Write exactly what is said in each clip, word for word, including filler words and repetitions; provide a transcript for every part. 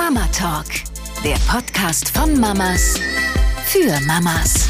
Mama Talk, der Podcast von Mamas für Mamas.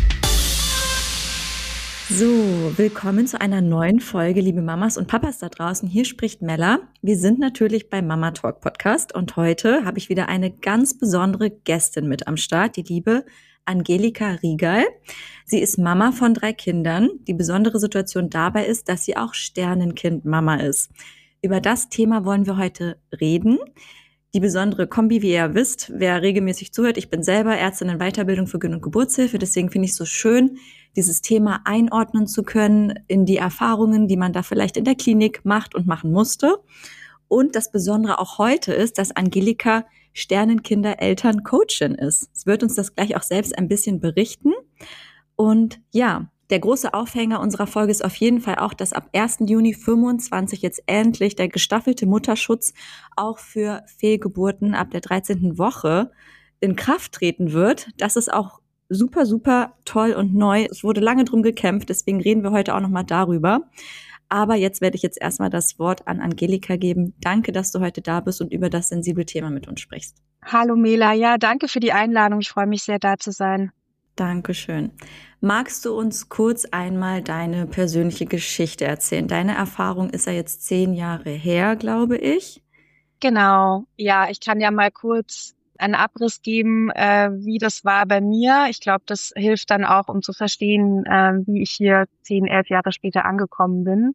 So, willkommen zu einer neuen Folge, liebe Mamas und Papas da draußen. Hier spricht Mella. Wir sind natürlich beim Mama Talk Podcast und heute habe ich wieder eine ganz besondere Gästin mit am Start, die liebe Angelika Riegal. Sie ist Mama von drei Kindern. Die besondere Situation dabei ist, dass sie auch Sternenkind-Mama ist. Über das Thema wollen wir heute reden. Die besondere Kombi, wie ihr ja wisst, wer regelmäßig zuhört, ich bin selber Ärztin in Weiterbildung für Geburt- und Geburtshilfe, deswegen finde ich es so schön, dieses Thema einordnen zu können in die Erfahrungen, die man da vielleicht in der Klinik macht und machen musste. Und das Besondere auch heute ist, dass Angelika Sternenkinder-Eltern-Coachin ist. Sie wird uns das gleich auch selbst ein bisschen berichten. Und ja, der große Aufhänger unserer Folge ist auf jeden Fall auch, dass ab ersten Juni fünfundzwanzig jetzt endlich der gestaffelte Mutterschutz auch für Fehlgeburten ab der dreizehnten Woche in Kraft treten wird. Das ist auch super, super toll und neu. Es wurde lange drum gekämpft, deswegen reden wir heute auch nochmal darüber. Aber jetzt werde ich jetzt erstmal das Wort an Angelika geben. Danke, dass du heute da bist und über das sensible Thema mit uns sprichst. Hallo Mela, ja, danke für die Einladung. Ich freue mich sehr, da zu sein. Dankeschön. Magst du uns kurz einmal deine persönliche Geschichte erzählen? Deine Erfahrung ist ja jetzt zehn Jahre her, glaube ich. Genau, ja, ich kann ja mal kurz einen Abriss geben, äh, wie das war bei mir. Ich glaube, das hilft dann auch, um zu verstehen, äh, wie ich hier zehn, elf Jahre später angekommen bin.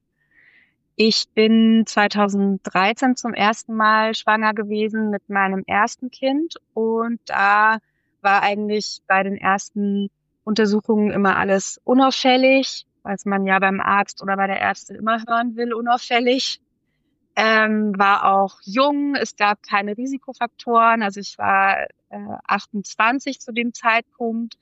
Ich bin zweitausenddreizehn zum ersten Mal schwanger gewesen mit meinem ersten Kind und da war eigentlich bei den ersten Untersuchungen immer alles unauffällig, was man ja beim Arzt oder bei der Ärztin immer hören will, unauffällig. Ähm, war auch jung, es gab keine Risikofaktoren, also ich war äh, achtundzwanzig zu dem Zeitpunkt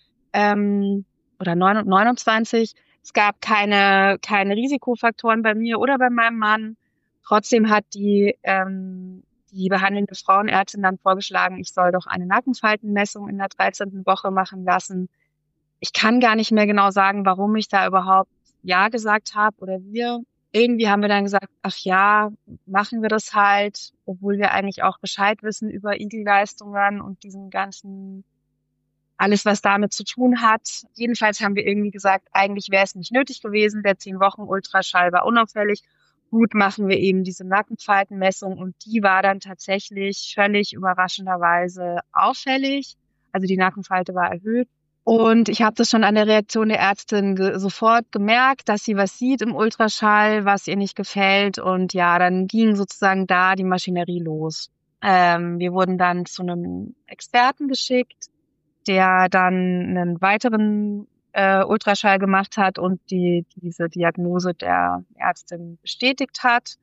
ähm, oder neunundzwanzig. Es gab keine keine Risikofaktoren bei mir oder bei meinem Mann. Trotzdem hat die ähm, die behandelnde Frauenärztin dann vorgeschlagen, ich soll doch eine Nackenfaltenmessung in der dreizehnten Woche machen lassen. Ich kann gar nicht mehr genau sagen, warum ich da überhaupt ja gesagt habe oder wir. Irgendwie haben wir dann gesagt, ach ja, machen wir das halt, obwohl wir eigentlich auch Bescheid wissen über Igelleistungen und diesen ganzen, alles, was damit zu tun hat. Jedenfalls haben wir irgendwie gesagt, eigentlich wäre es nicht nötig gewesen. Der zehn Wochen Ultraschall war unauffällig. Gut, machen wir eben diese Nackenfaltenmessung und die war dann tatsächlich völlig überraschenderweise auffällig. Also die Nackenfalte war erhöht. Und ich habe das schon an der Reaktion der Ärztin ge- sofort gemerkt, dass sie was sieht im Ultraschall, was ihr nicht gefällt. Und ja, dann ging sozusagen da die Maschinerie los. Ähm, wir wurden dann zu einem Experten geschickt, der dann einen weiteren äh, Ultraschall gemacht hat und die diese Diagnose der Ärztin bestätigt hat.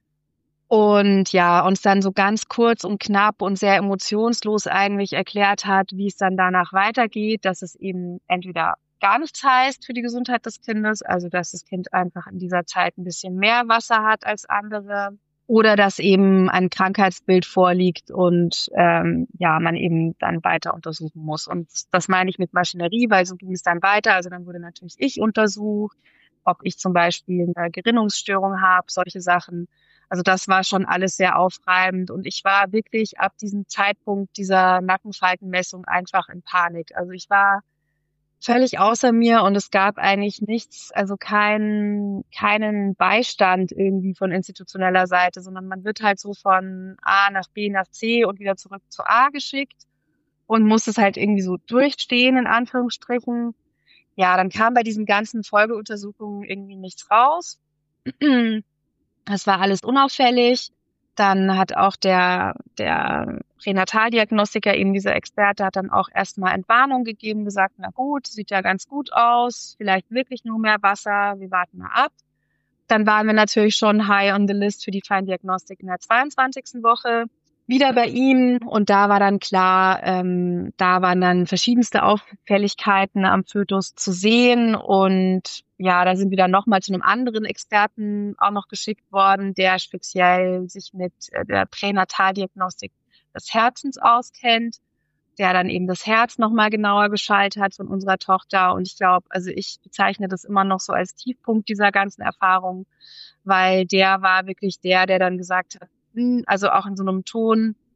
Und ja, uns dann so ganz kurz und knapp und sehr emotionslos eigentlich erklärt hat, wie es dann danach weitergeht, dass es eben entweder gar nichts heißt für die Gesundheit des Kindes, also dass das Kind einfach in dieser Zeit ein bisschen mehr Wasser hat als andere, oder dass eben ein Krankheitsbild vorliegt und ähm, ja, man eben dann weiter untersuchen muss. Und das meine ich mit Maschinerie, weil so ging es dann weiter. Also dann wurde natürlich ich untersucht, ob ich zum Beispiel eine Gerinnungsstörung habe, solche Sachen. Also das war schon alles sehr aufreibend und ich war wirklich ab diesem Zeitpunkt dieser Nackenfaltenmessung einfach in Panik. Also ich war völlig außer mir und es gab eigentlich nichts, also keinen keinen Beistand irgendwie von institutioneller Seite, sondern man wird halt so von A nach B nach C und wieder zurück zu A geschickt und muss es halt irgendwie so durchstehen, in Anführungsstrichen. Ja, dann kam bei diesen ganzen Folgeuntersuchungen irgendwie nichts raus. Es war alles unauffällig. Dann hat auch der, der Pränataldiagnostiker, eben dieser Experte, hat dann auch erstmal Entwarnung gegeben, gesagt, na gut, sieht ja ganz gut aus, vielleicht wirklich nur mehr Wasser, wir warten mal ab. Dann waren wir natürlich schon high on the list für die Feindiagnostik in der zweiundzwanzigsten Woche. Wieder bei ihm und da war dann klar, ähm, da waren dann verschiedenste Auffälligkeiten am Fötus zu sehen und ja, da sind wir dann nochmal zu einem anderen Experten auch noch geschickt worden, der speziell sich mit äh, der Pränataldiagnostik des Herzens auskennt, der dann eben das Herz nochmal genauer geschaut hat von unserer Tochter und ich glaube, also ich bezeichne das immer noch so als Tiefpunkt dieser ganzen Erfahrung, weil der war wirklich der, der dann gesagt hat, also auch in so einem Ton,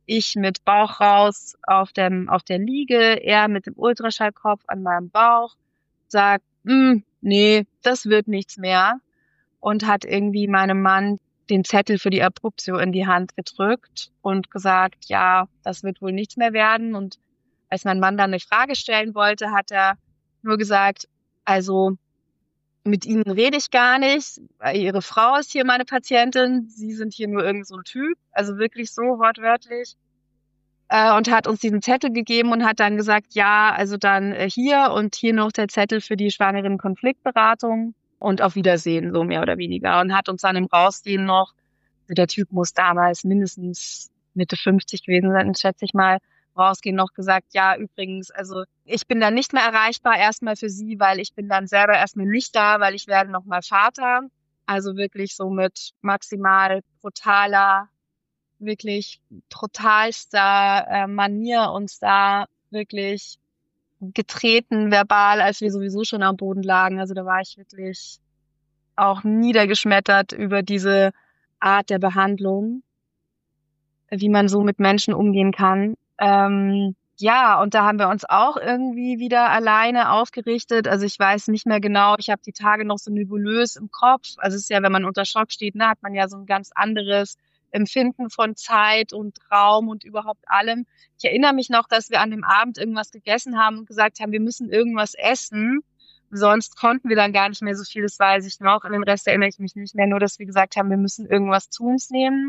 ich mit Bauch raus auf dem auf der Liege, er mit dem Ultraschallkopf an meinem Bauch, sagt, hm, nee, das wird nichts mehr, und hat irgendwie meinem Mann den Zettel für die Abruptio in die Hand gedrückt und gesagt, ja, das wird wohl nichts mehr werden. Und als mein Mann dann eine Frage stellen wollte, hat er nur gesagt, also mit Ihnen rede ich gar nicht, weil Ihre Frau ist hier meine Patientin, Sie sind hier nur irgend so ein Typ, also wirklich so wortwörtlich. Äh, und hat uns diesen Zettel gegeben und hat dann gesagt, ja, also dann äh, hier und hier noch der Zettel für die Schwangeren-Konfliktberatung und auf Wiedersehen, so mehr oder weniger. Und hat uns dann im Rausgehen noch, also der Typ muss damals mindestens Mitte fünfzig gewesen sein, schätze ich mal, rausgehen noch gesagt, ja, übrigens, also ich bin dann nicht mehr erreichbar erstmal für Sie, weil ich bin dann selber erstmal nicht da, weil ich werde nochmal Vater. Also wirklich so mit maximal brutaler, wirklich brutalster äh, Manier uns da wirklich getreten, verbal, als wir sowieso schon am Boden lagen. Also da war ich wirklich auch niedergeschmettert über diese Art der Behandlung, wie man so mit Menschen umgehen kann. Ähm, ja, und da haben wir uns auch irgendwie wieder alleine aufgerichtet. Also ich weiß nicht mehr genau, ich habe die Tage noch so nebulös im Kopf. Also es ist ja, wenn man unter Schock steht, ne, hat man ja so ein ganz anderes Empfinden von Zeit und Raum und überhaupt allem. Ich erinnere mich noch, dass wir an dem Abend irgendwas gegessen haben und gesagt haben, wir müssen irgendwas essen. Sonst konnten wir dann gar nicht mehr so viel, das weiß ich noch. An den Rest erinnere ich mich nicht mehr, nur dass wir gesagt haben, wir müssen irgendwas zu uns nehmen.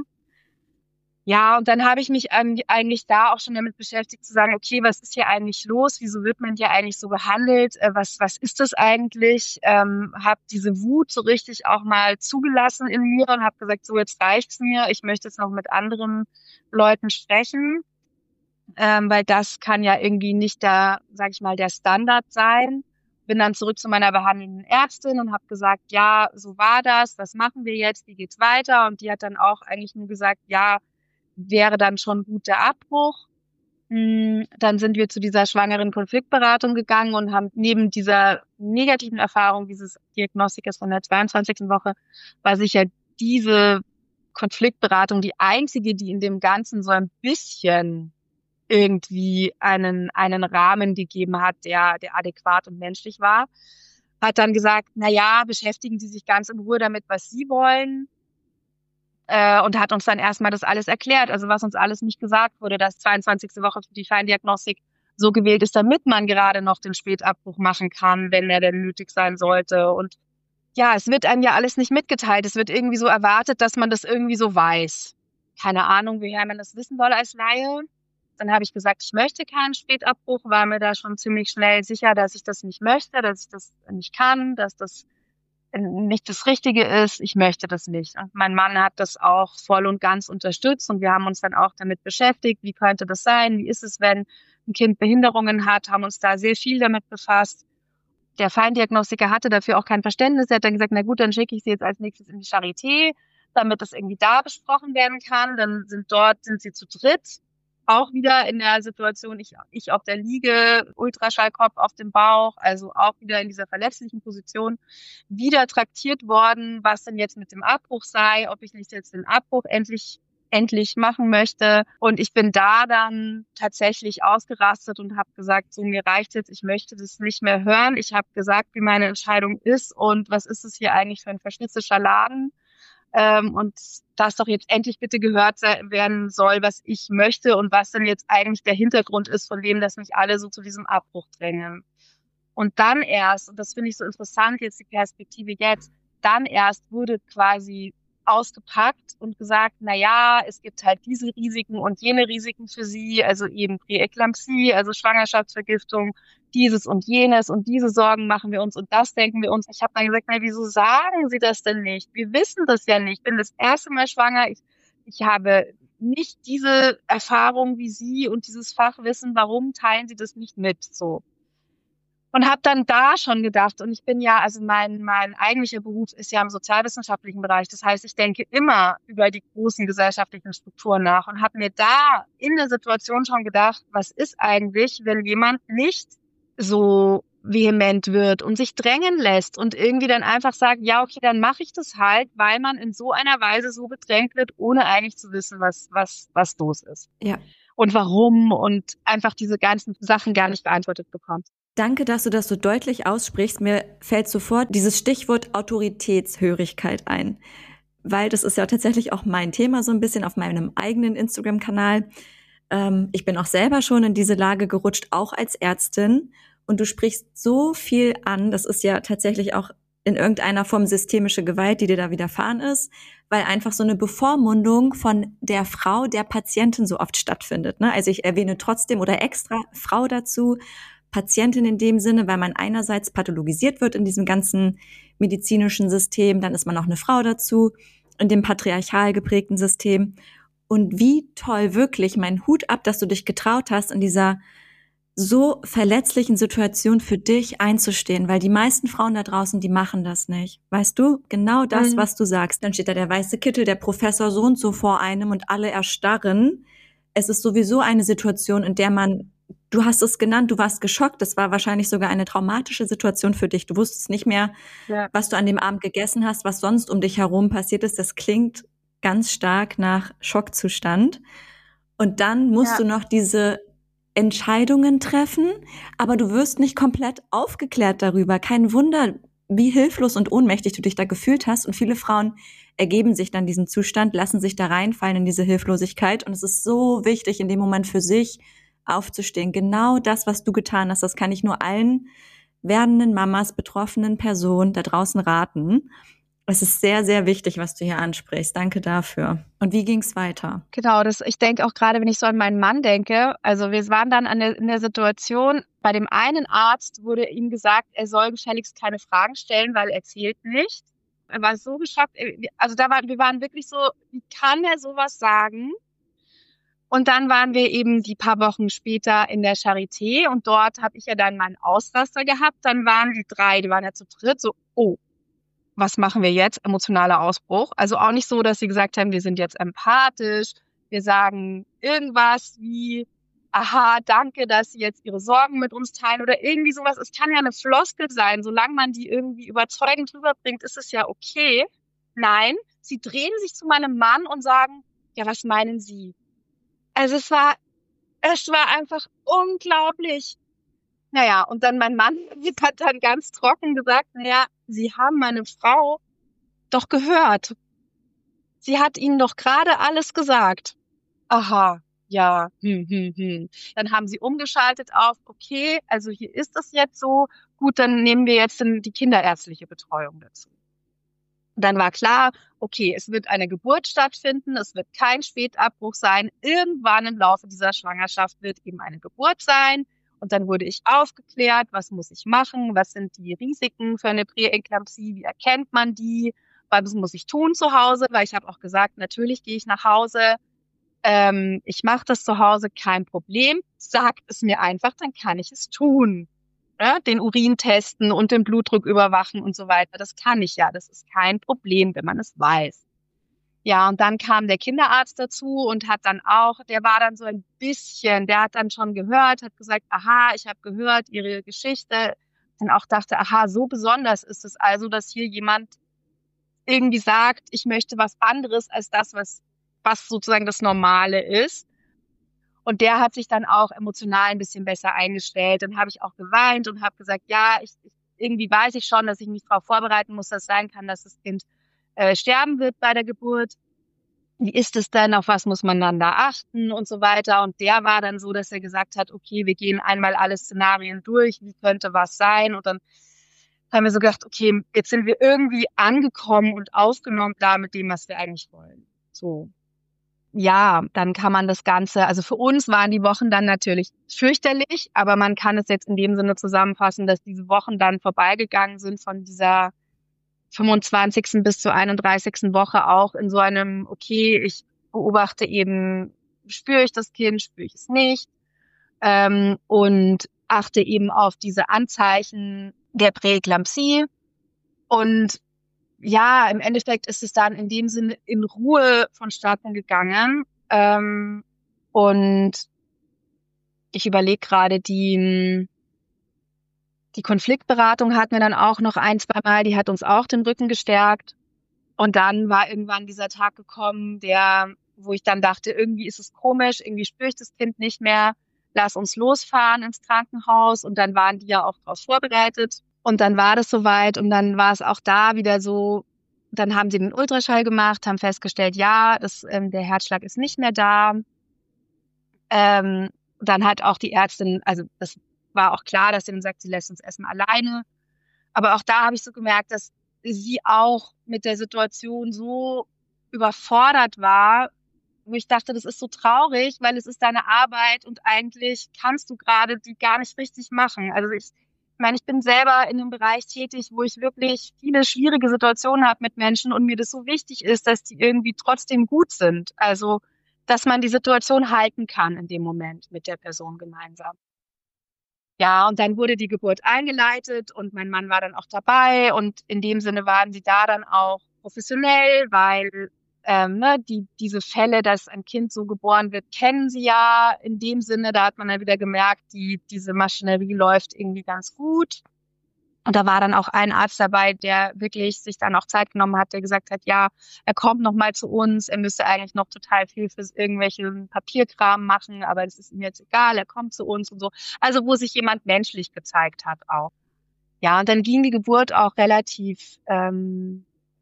Ja, und dann habe ich mich eigentlich da auch schon damit beschäftigt, zu sagen, okay, was ist hier eigentlich los? Wieso wird man hier eigentlich so behandelt? Was, was ist das eigentlich? Ähm, habe diese Wut so richtig auch mal zugelassen in mir und habe gesagt, so, jetzt reicht's mir. Ich möchte jetzt noch mit anderen Leuten sprechen, ähm, weil das kann ja irgendwie nicht der, sag ich mal, der Standard sein. Bin dann zurück zu meiner behandelnden Ärztin und habe gesagt, ja, so war das. Was machen wir jetzt? Wie geht's weiter? Und die hat dann auch eigentlich nur gesagt, ja, wäre dann schon gut der Abbruch. Dann sind wir zu dieser schwangeren Konfliktberatung gegangen und haben neben dieser negativen Erfahrung dieses Diagnostikers von der zweiundzwanzigsten Woche, war sicher diese Konfliktberatung die einzige, die in dem Ganzen so ein bisschen irgendwie einen einen Rahmen gegeben hat, der der adäquat und menschlich war. Hat dann gesagt, na ja, beschäftigen Sie sich ganz in Ruhe damit, was Sie wollen. Und hat uns dann erstmal das alles erklärt, also was uns alles nicht gesagt wurde, dass zweiundzwanzigste Woche für die Feindiagnostik so gewählt ist, damit man gerade noch den Spätabbruch machen kann, wenn er denn nötig sein sollte. Und ja, es wird einem ja alles nicht mitgeteilt. Es wird irgendwie so erwartet, dass man das irgendwie so weiß. Keine Ahnung, woher man das wissen soll als Laie. Dann habe ich gesagt, ich möchte keinen Spätabbruch, war mir da schon ziemlich schnell sicher, dass ich das nicht möchte, dass ich das nicht kann, dass das nicht das Richtige ist, ich möchte das nicht. Und mein Mann hat das auch voll und ganz unterstützt und wir haben uns dann auch damit beschäftigt, wie könnte das sein, wie ist es, wenn ein Kind Behinderungen hat, haben uns da sehr viel damit befasst. Der Feindiagnostiker hatte dafür auch kein Verständnis, er hat dann gesagt, na gut, dann schicke ich sie jetzt als nächstes in die Charité, damit das irgendwie da besprochen werden kann. Dann sind dort, sind sie zu dritt, auch wieder in der Situation, ich, ich auf der Liege, Ultraschallkopf auf dem Bauch, also auch wieder in dieser verletzlichen Position, wieder traktiert worden, was denn jetzt mit dem Abbruch sei, ob ich nicht jetzt den Abbruch endlich endlich machen möchte. Und ich bin da dann tatsächlich ausgerastet und habe gesagt, so, mir reicht jetzt, ich möchte das nicht mehr hören. Ich habe gesagt, wie meine Entscheidung ist und was ist es hier eigentlich für ein verschnitzischer Laden. Ähm, und das doch jetzt endlich bitte gehört werden soll, was ich möchte und was denn jetzt eigentlich der Hintergrund ist von dem, dass mich alle so zu diesem Abbruch drängen. Und dann erst, und das finde ich so interessant, jetzt die Perspektive jetzt, dann erst wurde quasi ausgepackt und gesagt, na ja, es gibt halt diese Risiken und jene Risiken für sie, also eben Präeklampsie, also Schwangerschaftsvergiftung, dieses und jenes und diese Sorgen machen wir uns und das denken wir uns. Ich habe dann gesagt, na, wieso sagen Sie das denn nicht? Wir wissen das ja nicht. Ich bin das erste Mal schwanger. Ich, ich habe nicht diese Erfahrung wie Sie und dieses Fachwissen. Warum teilen Sie das nicht mit? So. Und habe dann da schon gedacht, und ich bin ja, also mein mein eigentlicher Beruf ist ja im sozialwissenschaftlichen Bereich. Das heißt, ich denke immer über die großen gesellschaftlichen Strukturen nach und habe mir da in der Situation schon gedacht, was ist eigentlich, wenn jemand nicht so vehement wird und sich drängen lässt und irgendwie dann einfach sagt, ja, okay, dann mache ich das halt, weil man in so einer Weise so gedrängt wird, ohne eigentlich zu wissen, was, was, was los ist. Ja. Und warum und einfach diese ganzen Sachen gar nicht beantwortet bekommt. Danke, dass du das so deutlich aussprichst. Mir fällt sofort dieses Stichwort Autoritätshörigkeit ein, weil das ist ja tatsächlich auch mein Thema so ein bisschen auf meinem eigenen Instagram-Kanal. Ähm, ich bin auch selber schon in diese Lage gerutscht, auch als Ärztin. Und du sprichst so viel an, das ist ja tatsächlich auch in irgendeiner Form systemische Gewalt, die dir da widerfahren ist, weil einfach so eine Bevormundung von der Frau, der Patientin so oft stattfindet. Ne? Also ich erwähne trotzdem oder extra Frau dazu, Patientin in dem Sinne, weil man einerseits pathologisiert wird in diesem ganzen medizinischen System, dann ist man noch eine Frau dazu, in dem patriarchal geprägten System. Und wie toll wirklich, mein Hut ab, dass du dich getraut hast, in dieser so verletzlichen Situation für dich einzustehen, weil die meisten Frauen da draußen, die machen das nicht. Weißt du, genau das, Mhm. was du sagst. Dann steht da der weiße Kittel, der Professor so und so vor einem und alle erstarren. Es ist sowieso eine Situation, in der man, du hast es genannt, du warst geschockt. Das war wahrscheinlich sogar eine traumatische Situation für dich. Du wusstest nicht mehr, Ja. was du an dem Abend gegessen hast, was sonst um dich herum passiert ist. Das klingt ganz stark nach Schockzustand. Und dann musst Ja. du noch diese Entscheidungen treffen, aber du wirst nicht komplett aufgeklärt darüber. Kein Wunder, wie hilflos und ohnmächtig du dich da gefühlt hast. Und viele Frauen ergeben sich dann diesem Zustand, lassen sich da reinfallen in diese Hilflosigkeit. Und es ist so wichtig, in dem Moment für sich aufzustehen. Genau das, was du getan hast, das kann ich nur allen werdenden Mamas, betroffenen Personen da draußen raten. Es ist sehr, sehr wichtig, was du hier ansprichst. Danke dafür. Und wie ging's weiter? Genau, das, ich denke auch gerade, wenn ich so an meinen Mann denke, also wir waren dann an der, in der Situation, bei dem einen Arzt wurde ihm gesagt, er soll gefälligst keine Fragen stellen, weil er zählt nicht. Er war so geschockt, also da waren, wir waren wirklich so, wie kann er sowas sagen? Und dann waren wir eben die paar Wochen später in der Charité und dort habe ich ja dann meinen Ausraster gehabt. Dann waren die drei, die waren ja zu dritt, so, oh, was machen wir jetzt? Emotionaler Ausbruch. Also auch nicht so, dass sie gesagt haben, wir sind jetzt empathisch. Wir sagen irgendwas wie, aha, danke, dass Sie jetzt Ihre Sorgen mit uns teilen oder irgendwie sowas. Es kann ja eine Floskel sein. Solange man die irgendwie überzeugend rüberbringt, ist es ja okay. Nein, sie drehen sich zu meinem Mann und sagen, ja, was meinen Sie? Also es war, es war einfach unglaublich. Naja, und dann mein Mann hat dann ganz trocken gesagt, naja, Sie haben meine Frau doch gehört. Sie hat Ihnen doch gerade alles gesagt. Aha, ja, hm, hm, hm. Dann haben sie umgeschaltet auf, okay, also hier ist es jetzt so, gut, dann nehmen wir jetzt die kinderärztliche Betreuung dazu. Dann war klar, okay, es wird eine Geburt stattfinden, es wird kein Spätabbruch sein. Irgendwann im Laufe dieser Schwangerschaft wird eben eine Geburt sein. Und dann wurde ich aufgeklärt, was muss ich machen, was sind die Risiken für eine Präeklampsie, wie erkennt man die, was muss ich tun zu Hause, weil ich habe auch gesagt, natürlich gehe ich nach Hause, ähm, ich mache das zu Hause, kein Problem, sagt es mir einfach, dann kann ich es tun. Ja, den Urin testen und den Blutdruck überwachen und so weiter, das kann ich ja, das ist kein Problem, wenn man es weiß. Ja, und dann kam der Kinderarzt dazu und hat dann auch, der war dann so ein bisschen, der hat dann schon gehört, hat gesagt, aha, ich habe gehört, Ihre Geschichte. Dann auch dachte, aha, so besonders ist es also, dass hier jemand irgendwie sagt, ich möchte was anderes als das, was, was sozusagen das Normale ist. Und der hat sich dann auch emotional ein bisschen besser eingestellt. Dann habe ich auch geweint und habe gesagt, ja, ich, irgendwie weiß ich schon, dass ich mich darauf vorbereiten muss, dass es sein kann, dass das Kind äh, sterben wird bei der Geburt. Wie ist es denn? Auf was muss man dann da achten und so weiter? Und der war dann so, dass er gesagt hat, okay, wir gehen einmal alle Szenarien durch. Wie könnte was sein? Und dann haben wir so gedacht, okay, jetzt sind wir irgendwie angekommen und aufgenommen da mit dem, was wir eigentlich wollen. So. Ja, dann kann man das Ganze, also für uns waren die Wochen dann natürlich fürchterlich, aber man kann es jetzt in dem Sinne zusammenfassen, dass diese Wochen dann vorbeigegangen sind von dieser fünfundzwanzigsten bis zur einunddreißigsten Woche auch in so einem, okay, ich beobachte eben, spüre ich das Kind, spüre ich es nicht, ähm, und achte eben auf diese Anzeichen der Präeklampsie. Und ja, im Endeffekt ist es dann in dem Sinne in Ruhe vonstatten gegangen. Ähm, und ich überlege gerade, die, Die Konfliktberatung hatten wir dann auch noch ein, zwei Mal, die hat uns auch den Rücken gestärkt. Und dann war irgendwann dieser Tag gekommen, der, wo ich dann dachte, irgendwie ist es komisch, irgendwie spüre ich das Kind nicht mehr, lass uns losfahren ins Krankenhaus. Und dann waren die ja auch darauf vorbereitet. Und dann war das soweit und dann war es auch da wieder so, dann haben sie den Ultraschall gemacht, haben festgestellt, ja, das, ähm, der Herzschlag ist nicht mehr da. Ähm, dann hat auch die Ärztin, also das war auch klar, dass sie dann sagt, sie lässt uns erstmal alleine. Aber auch da habe ich so gemerkt, dass sie auch mit der Situation so überfordert war, wo ich dachte, das ist so traurig, weil es ist deine Arbeit und eigentlich kannst du gerade die gar nicht richtig machen. Also ich, ich meine, ich bin selber in einem Bereich tätig, wo ich wirklich viele schwierige Situationen habe mit Menschen und mir das so wichtig ist, dass die irgendwie trotzdem gut sind. Also, dass man die Situation halten kann in dem Moment mit der Person gemeinsam. Ja, und dann wurde die Geburt eingeleitet und mein Mann war dann auch dabei und in dem Sinne waren sie da dann auch professionell, weil ähm, ne, die diese Fälle, dass ein Kind so geboren wird, kennen sie ja. In dem Sinne, da hat man dann wieder gemerkt, die diese Maschinerie läuft irgendwie ganz gut. Und da war dann auch ein Arzt dabei, der wirklich sich dann auch Zeit genommen hat, der gesagt hat, ja, er kommt noch mal zu uns, er müsste eigentlich noch total viel für irgendwelche Papierkram machen, aber das ist ihm jetzt egal, er kommt zu uns und so. Also wo sich jemand menschlich gezeigt hat auch. Ja, und dann ging die Geburt auch relativ ähm,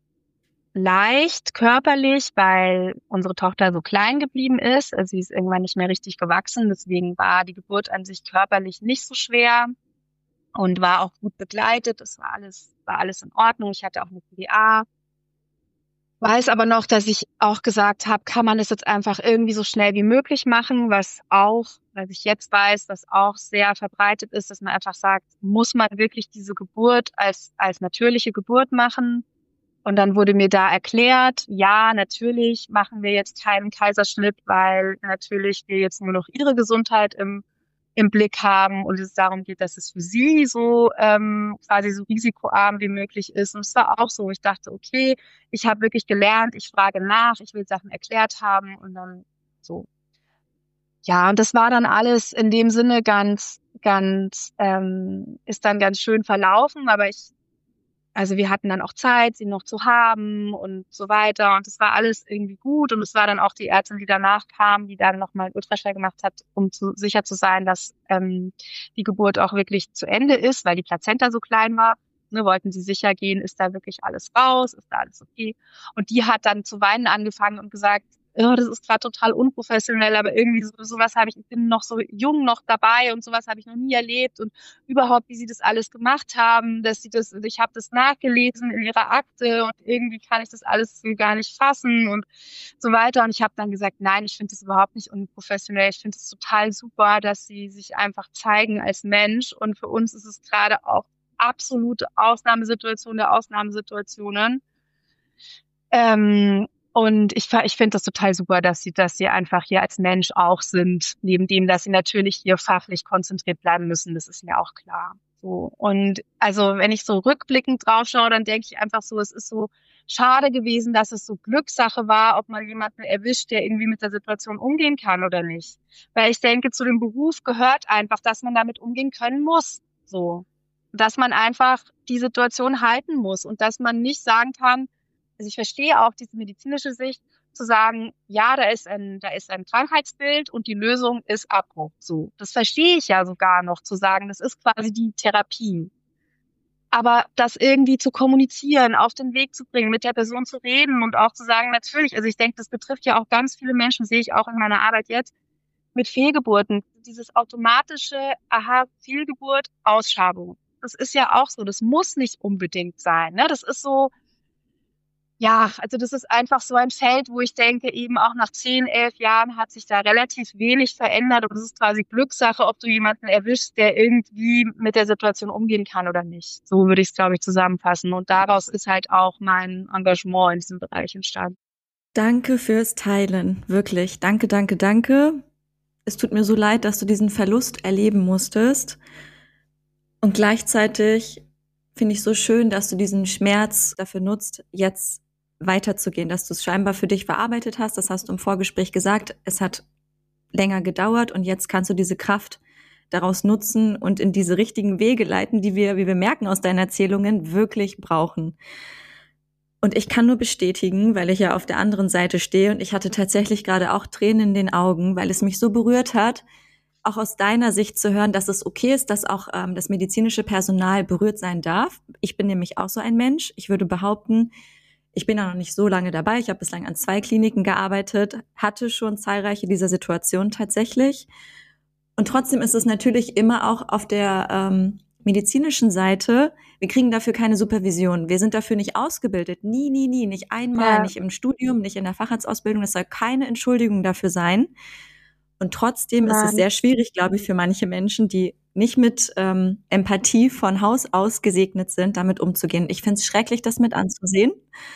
leicht körperlich, weil unsere Tochter so klein geblieben ist. Also sie ist irgendwann nicht mehr richtig gewachsen, deswegen war die Geburt an sich körperlich nicht so schwer. Und war auch gut begleitet. Das war alles, war alles in Ordnung. Ich hatte auch eine P D A. Weiß aber noch, dass ich auch gesagt habe, kann man es jetzt einfach irgendwie so schnell wie möglich machen, was auch, was ich jetzt weiß, was auch sehr verbreitet ist, dass man einfach sagt, muss man wirklich diese Geburt als, als natürliche Geburt machen? Und dann wurde mir da erklärt, ja, natürlich machen wir jetzt keinen Kaiserschnitt, weil natürlich wir jetzt nur noch ihre Gesundheit im im Blick haben und es darum geht, dass es für sie so ähm, quasi so risikoarm wie möglich ist. Und es war auch so, ich dachte, okay, ich habe wirklich gelernt, ich frage nach, ich will Sachen erklärt haben und dann so. Ja, und das war dann alles in dem Sinne ganz, ganz, ähm, ist dann ganz schön verlaufen, aber ich, also wir hatten dann auch Zeit, sie noch zu haben und so weiter. Und es war alles irgendwie gut. Und es war dann auch die Ärztin, die danach kam, die dann nochmal einen Ultraschall gemacht hat, um zu, sicher zu sein, dass ähm, die Geburt auch wirklich zu Ende ist, weil die Plazenta so klein war. Ne, wollten sie sicher gehen, ist da wirklich alles raus, ist da alles okay. Und die hat dann zu weinen angefangen und gesagt, oh, das ist gerade total unprofessionell, aber irgendwie so, sowas habe ich, ich bin noch so jung noch dabei und sowas habe ich noch nie erlebt und überhaupt, wie sie das alles gemacht haben, dass sie das, ich habe das nachgelesen in ihrer Akte und irgendwie kann ich das alles so gar nicht fassen und so weiter. Und ich habe dann gesagt, nein, ich finde das überhaupt nicht unprofessionell. Ich finde es total super, dass sie sich einfach zeigen als Mensch und für uns ist es gerade auch absolute Ausnahmesituation der Ausnahmesituationen. Ähm, Und ich, ich finde das total super, dass sie, dass sie einfach hier als Mensch auch sind, neben dem, dass sie natürlich hier fachlich konzentriert bleiben müssen. Das ist mir auch klar. So. Und also, wenn ich so rückblickend drauf schaue, dann denke ich einfach so, es ist so schade gewesen, dass es so Glückssache war, ob man jemanden erwischt, der irgendwie mit der Situation umgehen kann oder nicht. Weil ich denke, zu dem Beruf gehört einfach, dass man damit umgehen können muss. So. Dass man einfach die Situation halten muss und dass man nicht sagen kann, also ich verstehe auch diese medizinische Sicht, zu sagen, ja, da ist ein, da ist ein Krankheitsbild und die Lösung ist Abbruch. So, das verstehe ich ja sogar noch, zu sagen, das ist quasi die Therapie. Aber das irgendwie zu kommunizieren, auf den Weg zu bringen, mit der Person zu reden und auch zu sagen, natürlich, also ich denke, das betrifft ja auch ganz viele Menschen, sehe ich auch in meiner Arbeit jetzt, mit Fehlgeburten. Dieses automatische, aha, Fehlgeburt, Ausschabung. Das ist ja auch so, das muss nicht unbedingt sein. Ne? Das ist so, ja, also das ist einfach so ein Feld, wo ich denke, eben auch nach zehn, elf Jahren hat sich da relativ wenig verändert. Und es ist quasi Glückssache, ob du jemanden erwischst, der irgendwie mit der Situation umgehen kann oder nicht. So würde ich es, glaube ich, zusammenfassen. Und daraus ist halt auch mein Engagement in diesem Bereich entstanden. Danke fürs Teilen, wirklich. Danke, danke, danke. Es tut mir so leid, dass du diesen Verlust erleben musstest. Und gleichzeitig finde ich so schön, dass du diesen Schmerz dafür nutzt, jetzt weiterzugehen, dass du es scheinbar für dich verarbeitet hast. Das hast du im Vorgespräch gesagt. Es hat länger gedauert und jetzt kannst du diese Kraft daraus nutzen und in diese richtigen Wege leiten, die wir, wie wir merken aus deinen Erzählungen, wirklich brauchen. Und ich kann nur bestätigen, weil ich ja auf der anderen Seite stehe und ich hatte tatsächlich gerade auch Tränen in den Augen, weil es mich so berührt hat, auch aus deiner Sicht zu hören, dass es okay ist, dass auch ähm, das medizinische Personal berührt sein darf. Ich bin nämlich auch so ein Mensch. Ich würde behaupten, ich bin ja noch nicht so lange dabei. Ich habe bislang an zwei Kliniken gearbeitet, hatte schon zahlreiche dieser Situationen tatsächlich. Und trotzdem ist es natürlich immer auch auf der ähm, medizinischen Seite, wir kriegen dafür keine Supervision. Wir sind dafür nicht ausgebildet. Nie, nie, nie. Nicht einmal, Ja. nicht im Studium, nicht in der Facharztausbildung. Das soll keine Entschuldigung dafür sein. Und trotzdem Nein. ist es sehr schwierig, glaube ich, für manche Menschen, die nicht mit ähm, Empathie von Haus aus gesegnet sind, damit umzugehen. Ich finde es schrecklich, das mit anzusehen.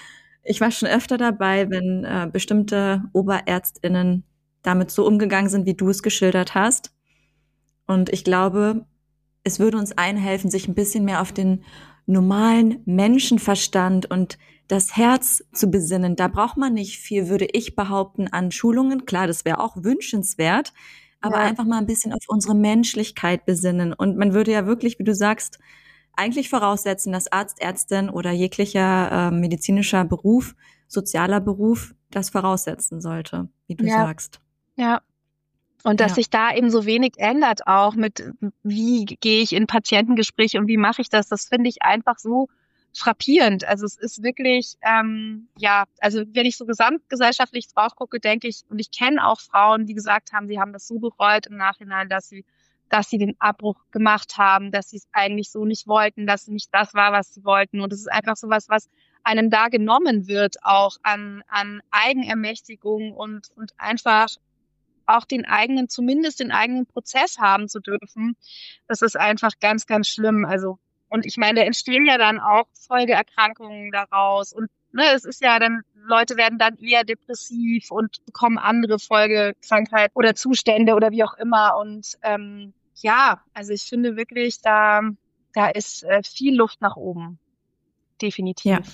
Ich war schon öfter dabei, wenn äh, bestimmte OberärztInnen damit so umgegangen sind, wie du es geschildert hast. Und ich glaube, es würde uns allen helfen, sich ein bisschen mehr auf den normalen Menschenverstand und das Herz zu besinnen. Da braucht man nicht viel, würde ich behaupten, an Schulungen. Klar, das wäre auch wünschenswert, aber Ja. einfach mal ein bisschen auf unsere Menschlichkeit besinnen. Und man würde ja wirklich, wie du sagst, eigentlich voraussetzen, dass Arzt, Ärztin oder jeglicher äh, medizinischer Beruf, sozialer Beruf das voraussetzen sollte, wie du Ja. sagst. Ja. Und dass Ja. sich da eben so wenig ändert auch mit, wie gehe ich in Patientengespräche und wie mache ich das, das finde ich einfach so frappierend. Also es ist wirklich, ähm, ja, also wenn ich so gesamtgesellschaftlich drauf gucke, denke ich, und ich kenne auch Frauen, die gesagt haben, sie haben das so bereut im Nachhinein, dass sie, dass sie den Abbruch gemacht haben, dass sie es eigentlich so nicht wollten, dass es nicht das war, was sie wollten. Und es ist einfach sowas, was einem da genommen wird, auch an, an Eigenermächtigung und, und einfach auch den eigenen, zumindest den eigenen Prozess haben zu dürfen. Das ist einfach ganz, ganz schlimm. Also, und ich meine, da entstehen ja dann auch Folgeerkrankungen daraus. Und ne, es ist ja dann, Leute werden dann eher depressiv und bekommen andere Folgekrankheiten oder Zustände oder wie auch immer. Und ähm, ja, also ich finde wirklich, da, da ist äh, viel Luft nach oben. Definitiv. Ja,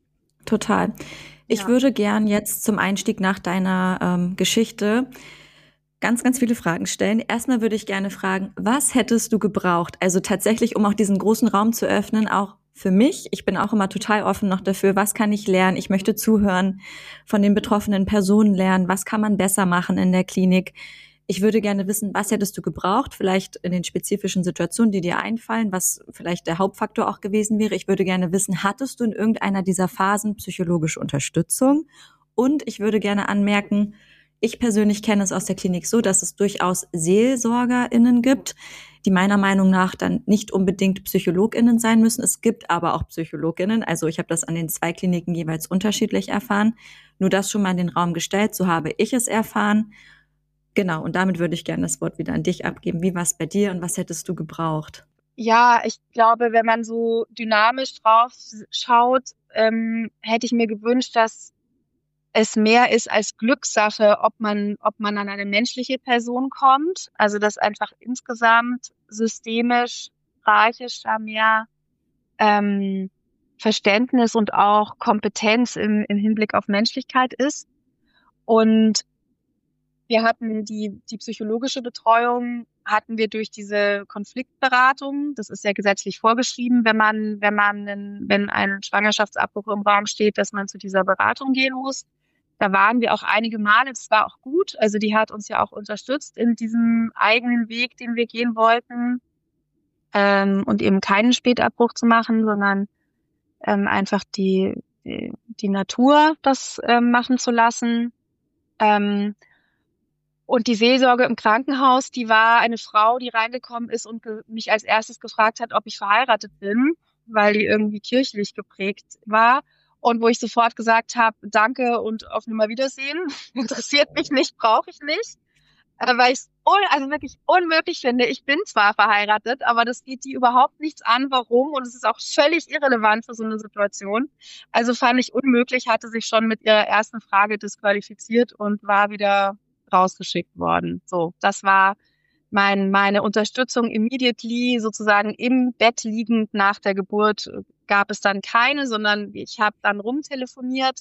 total. Ich Ja. würde gern jetzt zum Einstieg nach deiner ähm, Geschichte ganz, ganz viele Fragen stellen. Erstmal würde ich gerne fragen, was hättest du gebraucht? Also tatsächlich, um auch diesen großen Raum zu öffnen, auch für mich. Ich bin auch immer total offen noch dafür, was kann ich lernen? Ich möchte zuhören, von den betroffenen Personen lernen. Was kann man besser machen in der Klinik? Ich würde gerne wissen, was hättest du gebraucht? Vielleicht in den spezifischen Situationen, die dir einfallen, was vielleicht der Hauptfaktor auch gewesen wäre. Ich würde gerne wissen, hattest du in irgendeiner dieser Phasen psychologische Unterstützung? Und ich würde gerne anmerken, ich persönlich kenne es aus der Klinik so, dass es durchaus SeelsorgerInnen gibt, die meiner Meinung nach dann nicht unbedingt PsychologInnen sein müssen. Es gibt aber auch PsychologInnen. Also ich habe das an den zwei Kliniken jeweils unterschiedlich erfahren. Nur das schon mal in den Raum gestellt, so habe ich es erfahren. Genau, und damit würde ich gerne das Wort wieder an dich abgeben. Wie war es bei dir und was hättest du gebraucht? Ja, ich glaube, wenn man so dynamisch drauf schaut, ähm, hätte ich mir gewünscht, dass es mehr ist als Glückssache, ob man, ob man an eine menschliche Person kommt. Also, dass einfach insgesamt systemisch, hierarchisch da mehr ähm, Verständnis und auch Kompetenz im, im Hinblick auf Menschlichkeit ist. Und wir hatten die, die psychologische Betreuung hatten wir durch diese Konfliktberatung. Das ist ja gesetzlich vorgeschrieben, wenn man, wenn man, einen, wenn ein Schwangerschaftsabbruch im Raum steht, dass man zu dieser Beratung gehen muss. Da waren wir auch einige Male. Das war auch gut. Also die hat uns ja auch unterstützt in diesem eigenen Weg, den wir gehen wollten. Ähm, und eben keinen Spätabbruch zu machen, sondern ähm, einfach die, die, die Natur das ähm, machen zu lassen. Ähm, Und die Seelsorge im Krankenhaus, die war eine Frau, die reingekommen ist und ge- mich als erstes gefragt hat, ob ich verheiratet bin, weil die irgendwie kirchlich geprägt war. Und wo ich sofort gesagt habe, danke und auf Nimmerwiedersehen. Interessiert mich nicht, brauche ich nicht. Äh, weil ich es un- also wirklich unmöglich finde. Ich bin zwar verheiratet, aber das geht die überhaupt nichts an, warum. Und es ist auch völlig irrelevant für so eine Situation. Also fand ich unmöglich, hatte sich schon mit ihrer ersten Frage disqualifiziert und war wieder rausgeschickt worden. So, das war mein, meine Unterstützung immediately, sozusagen im Bett liegend nach der Geburt gab es dann keine, sondern ich habe dann rumtelefoniert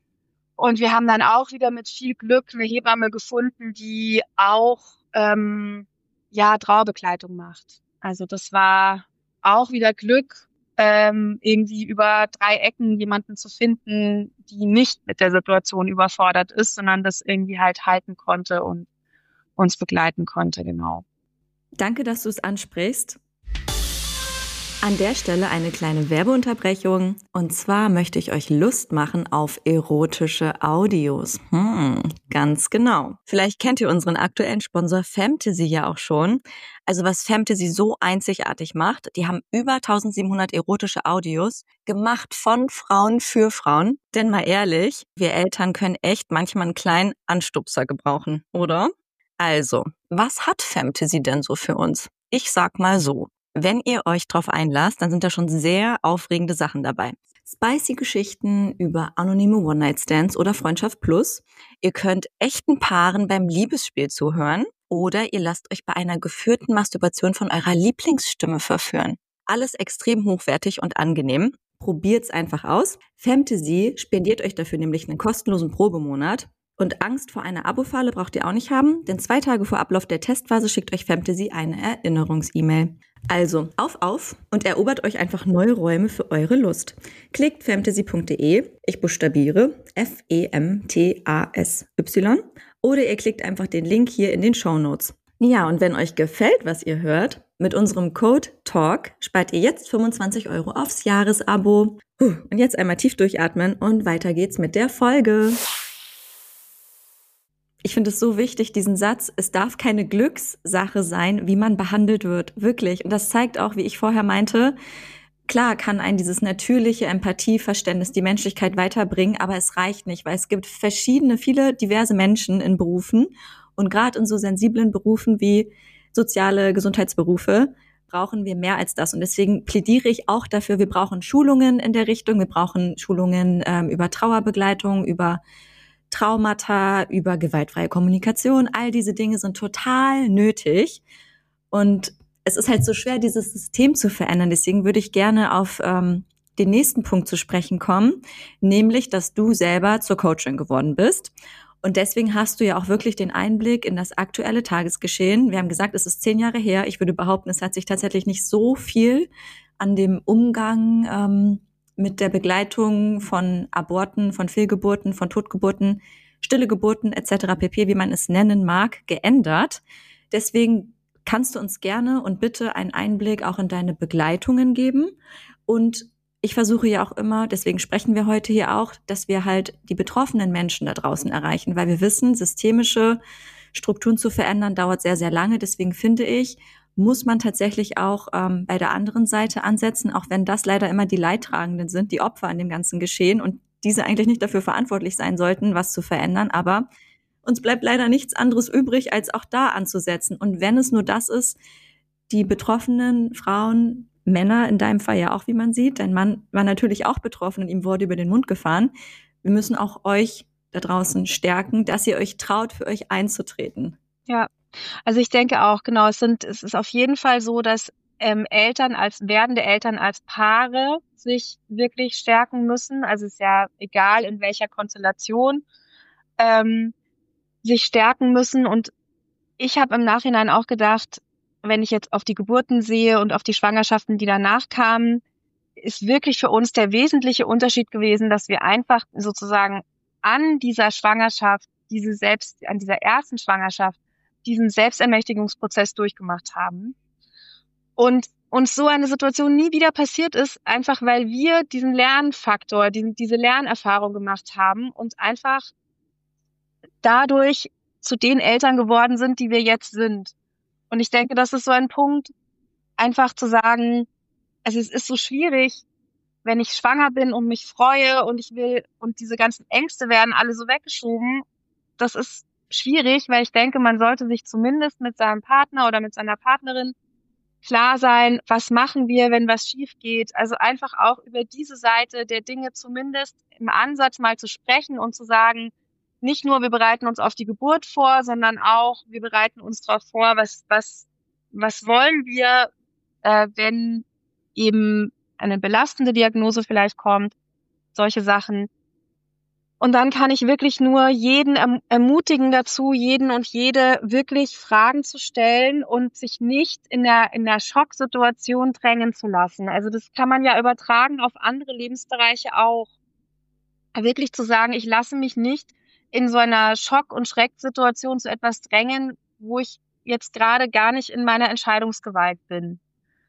und wir haben dann auch wieder mit viel Glück eine Hebamme gefunden, die auch ähm, ja, Trauerbegleitung macht. Also das war auch wieder Glück, ähm, irgendwie über drei Ecken jemanden zu finden, die nicht mit der Situation überfordert ist, sondern das irgendwie halt halten konnte und uns begleiten konnte, genau. Danke, dass du es ansprichst. An der Stelle eine kleine Werbeunterbrechung. Und zwar möchte ich euch Lust machen auf erotische Audios. Hm, ganz genau. Vielleicht kennt ihr unseren aktuellen Sponsor Femtasy ja auch schon. Also was Femtasy so einzigartig macht, die haben über eintausendsiebenhundert erotische Audios gemacht von Frauen für Frauen. Denn mal ehrlich, wir Eltern können echt manchmal einen kleinen Anstupser gebrauchen, oder? Also, was hat Femtasy denn so für uns? Ich sag mal so. Wenn ihr euch drauf einlasst, dann sind da schon sehr aufregende Sachen dabei. Spicy Geschichten über anonyme One-Night-Stands oder Freundschaft Plus. Ihr könnt echten Paaren beim Liebesspiel zuhören oder ihr lasst euch bei einer geführten Masturbation von eurer Lieblingsstimme verführen. Alles extrem hochwertig und angenehm. Probiert's einfach aus. Femtasy spendiert euch dafür nämlich einen kostenlosen Probemonat. Und Angst vor einer Abo-Falle braucht ihr auch nicht haben, denn zwei Tage vor Ablauf der Testphase schickt euch Femtasy eine Erinnerungs-E-Mail. Also, auf, auf und erobert euch einfach neue Räume für eure Lust. Klickt femtasy punkt de, ich buchstabiere F E M T A S Y, oder ihr klickt einfach den Link hier in den Shownotes. Ja, und wenn euch gefällt, was ihr hört, mit unserem Code TALK spart ihr jetzt fünfundzwanzig Euro aufs Jahresabo. Puh, und jetzt einmal tief durchatmen und weiter geht's mit der Folge. Ich finde es so wichtig, diesen Satz, es darf keine Glückssache sein, wie man behandelt wird, wirklich. Und das zeigt auch, wie ich vorher meinte, klar kann einen dieses natürliche Empathieverständnis, die Menschlichkeit weiterbringen, aber es reicht nicht, weil es gibt verschiedene, viele diverse Menschen in Berufen und gerade in so sensiblen Berufen wie soziale Gesundheitsberufe brauchen wir mehr als das. Und deswegen plädiere ich auch dafür, wir brauchen Schulungen in der Richtung, wir brauchen Schulungen ähm, über Trauerbegleitung, über Traumata, über gewaltfreie Kommunikation, all diese Dinge sind total nötig und es ist halt so schwer, dieses System zu verändern. Deswegen würde ich gerne auf ähm, den nächsten Punkt zu sprechen kommen, nämlich, dass du selber zur Coachin geworden bist und deswegen hast du ja auch wirklich den Einblick in das aktuelle Tagesgeschehen. Wir haben gesagt, es ist zehn Jahre her. Ich würde behaupten, es hat sich tatsächlich nicht so viel an dem Umgang ähm, mit der Begleitung von Aborten, von Fehlgeburten, von Totgeburten, stille Geburten et cetera pp., wie man es nennen mag, geändert. Deswegen kannst du uns gerne und bitte einen Einblick auch in deine Begleitungen geben. Und ich versuche ja auch immer, deswegen sprechen wir heute hier auch, dass wir halt die betroffenen Menschen da draußen erreichen, weil wir wissen, systemische Strukturen zu verändern dauert sehr, sehr lange. Deswegen finde ich, muss man tatsächlich auch ähm, bei der anderen Seite ansetzen, auch wenn das leider immer die Leidtragenden sind, die Opfer an dem ganzen Geschehen und diese eigentlich nicht dafür verantwortlich sein sollten, was zu verändern. Aber uns bleibt leider nichts anderes übrig, als auch da anzusetzen. Und wenn es nur das ist, die betroffenen Frauen, Männer in deinem Fall ja auch, wie man sieht, dein Mann war natürlich auch betroffen und ihm wurde über den Mund gefahren. Wir müssen auch euch da draußen stärken, dass ihr euch traut, für euch einzutreten. Ja. Also ich denke auch, genau, es sind, es ist auf jeden Fall so, dass ähm, Eltern als werdende Eltern als Paare sich wirklich stärken müssen. Also es ist ja egal in welcher Konstellation, ähm, sich stärken müssen. Und ich habe im Nachhinein auch gedacht, wenn ich jetzt auf die Geburten sehe und auf die Schwangerschaften, die danach kamen, ist wirklich für uns der wesentliche Unterschied gewesen, dass wir einfach sozusagen an dieser Schwangerschaft, diese selbst, an dieser ersten Schwangerschaft, diesen Selbstermächtigungsprozess durchgemacht haben und uns so eine Situation nie wieder passiert ist, einfach weil wir diesen Lernfaktor, diesen, diese Lernerfahrung gemacht haben und einfach dadurch zu den Eltern geworden sind, die wir jetzt sind. Und ich denke, das ist so ein Punkt, einfach zu sagen, also es ist so schwierig, wenn ich schwanger bin und mich freue und ich will, und diese ganzen Ängste werden alle so weggeschoben, das ist schwierig, weil ich denke, man sollte sich zumindest mit seinem Partner oder mit seiner Partnerin klar sein, was machen wir, wenn was schief geht. Also einfach auch über diese Seite der Dinge zumindest im Ansatz mal zu sprechen und zu sagen, nicht nur wir bereiten uns auf die Geburt vor, sondern auch wir bereiten uns darauf vor, was was was wollen wir, äh, wenn eben eine belastende Diagnose vielleicht kommt, solche Sachen. Und dann kann ich wirklich nur jeden erm- ermutigen dazu, jeden und jede wirklich Fragen zu stellen und sich nicht in der, in der Schocksituation drängen zu lassen. Also das kann man ja übertragen auf andere Lebensbereiche auch. Wirklich zu sagen, ich lasse mich nicht in so einer Schock- und Schrecksituation zu etwas drängen, wo ich jetzt gerade gar nicht in meiner Entscheidungsgewalt bin.